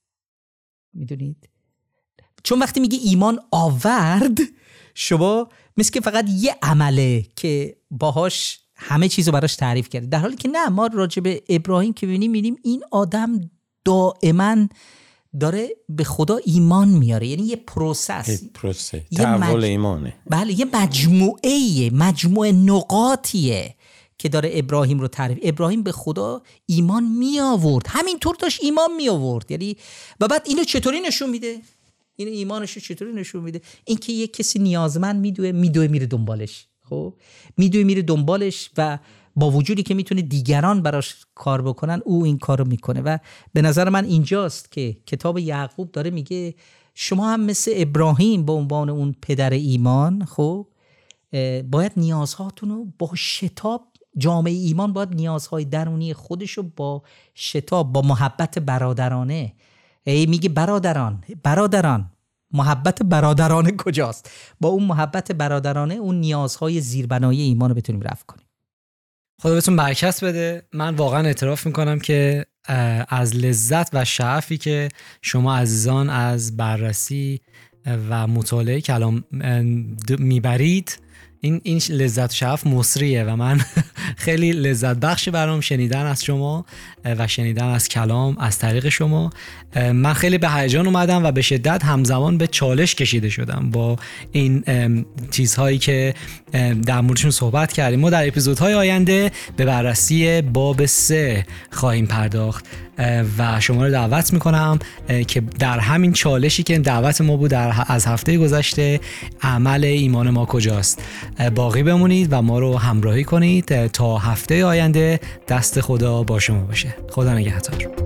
میدونید چون وقتی میگه ایمان آورد، شما مثل که فقط یه عمله که باهاش همه چیزو براش تعریف کرده، در حالی که نه، ما راجع به ابراهیم که ببینیم این آدم دائما داره به خدا ایمان میاره. یعنی یه پروسه تحول ایمانه. بله، یه مجموعه نقاطیه که داره ابراهیم رو تعریف. ابراهیم به خدا ایمان می آورد، همینطور داشت ایمان می آورد. یعنی و بعد اینو چطوری نشون میده؟ این ایمانش رو چطوری نشون میده؟ اینکه یه کسی نیازمند میدوه میره دنبالش. خب میدوه میره دنبالش و با وجودی که میتونه دیگران براش کار بکنن، او این کارو میکنه. و به نظر من اینجاست که کتاب یعقوب داره میگه شما هم مثل ابراهیم به عنوان اون پدر ایمان، خب باید نیازهاتون رو با شتاب، جامعه ایمان باید نیازهای درونی خودشو با شتاب، با محبت برادرانه. میگه برادران محبت برادرانه کجاست؟ با اون محبت برادرانه اون نیازهای زیربنایی ایمان رو بتونیم رفع کنیم. خدا بهتون برکت بده. من واقعا اعتراف میکنم که از لذت و شعفی که شما عزیزان از بررسی و مطالعه کلام میبرید، این لذت و شعف مصریه و من خیلی لذت بخشی برام شنیدن از شما و شنیدن از کلام از طریق شما. من خیلی به هیجان اومدم و به شدت همزمان به چالش کشیده شدم با این چیزهایی که در موردشون صحبت کردیم. ما در اپیزودهای آینده به بررسی باب 3 خواهیم پرداخت و شما رو دعوت میکنم که در همین چالشی که دعوت ما بود از هفته گذشته، عمل ایمان ما کجاست، باقی بمونید و ما رو همراهی کنید تا هفته آینده. دست خدا با شما باشه. خدا نگهدار.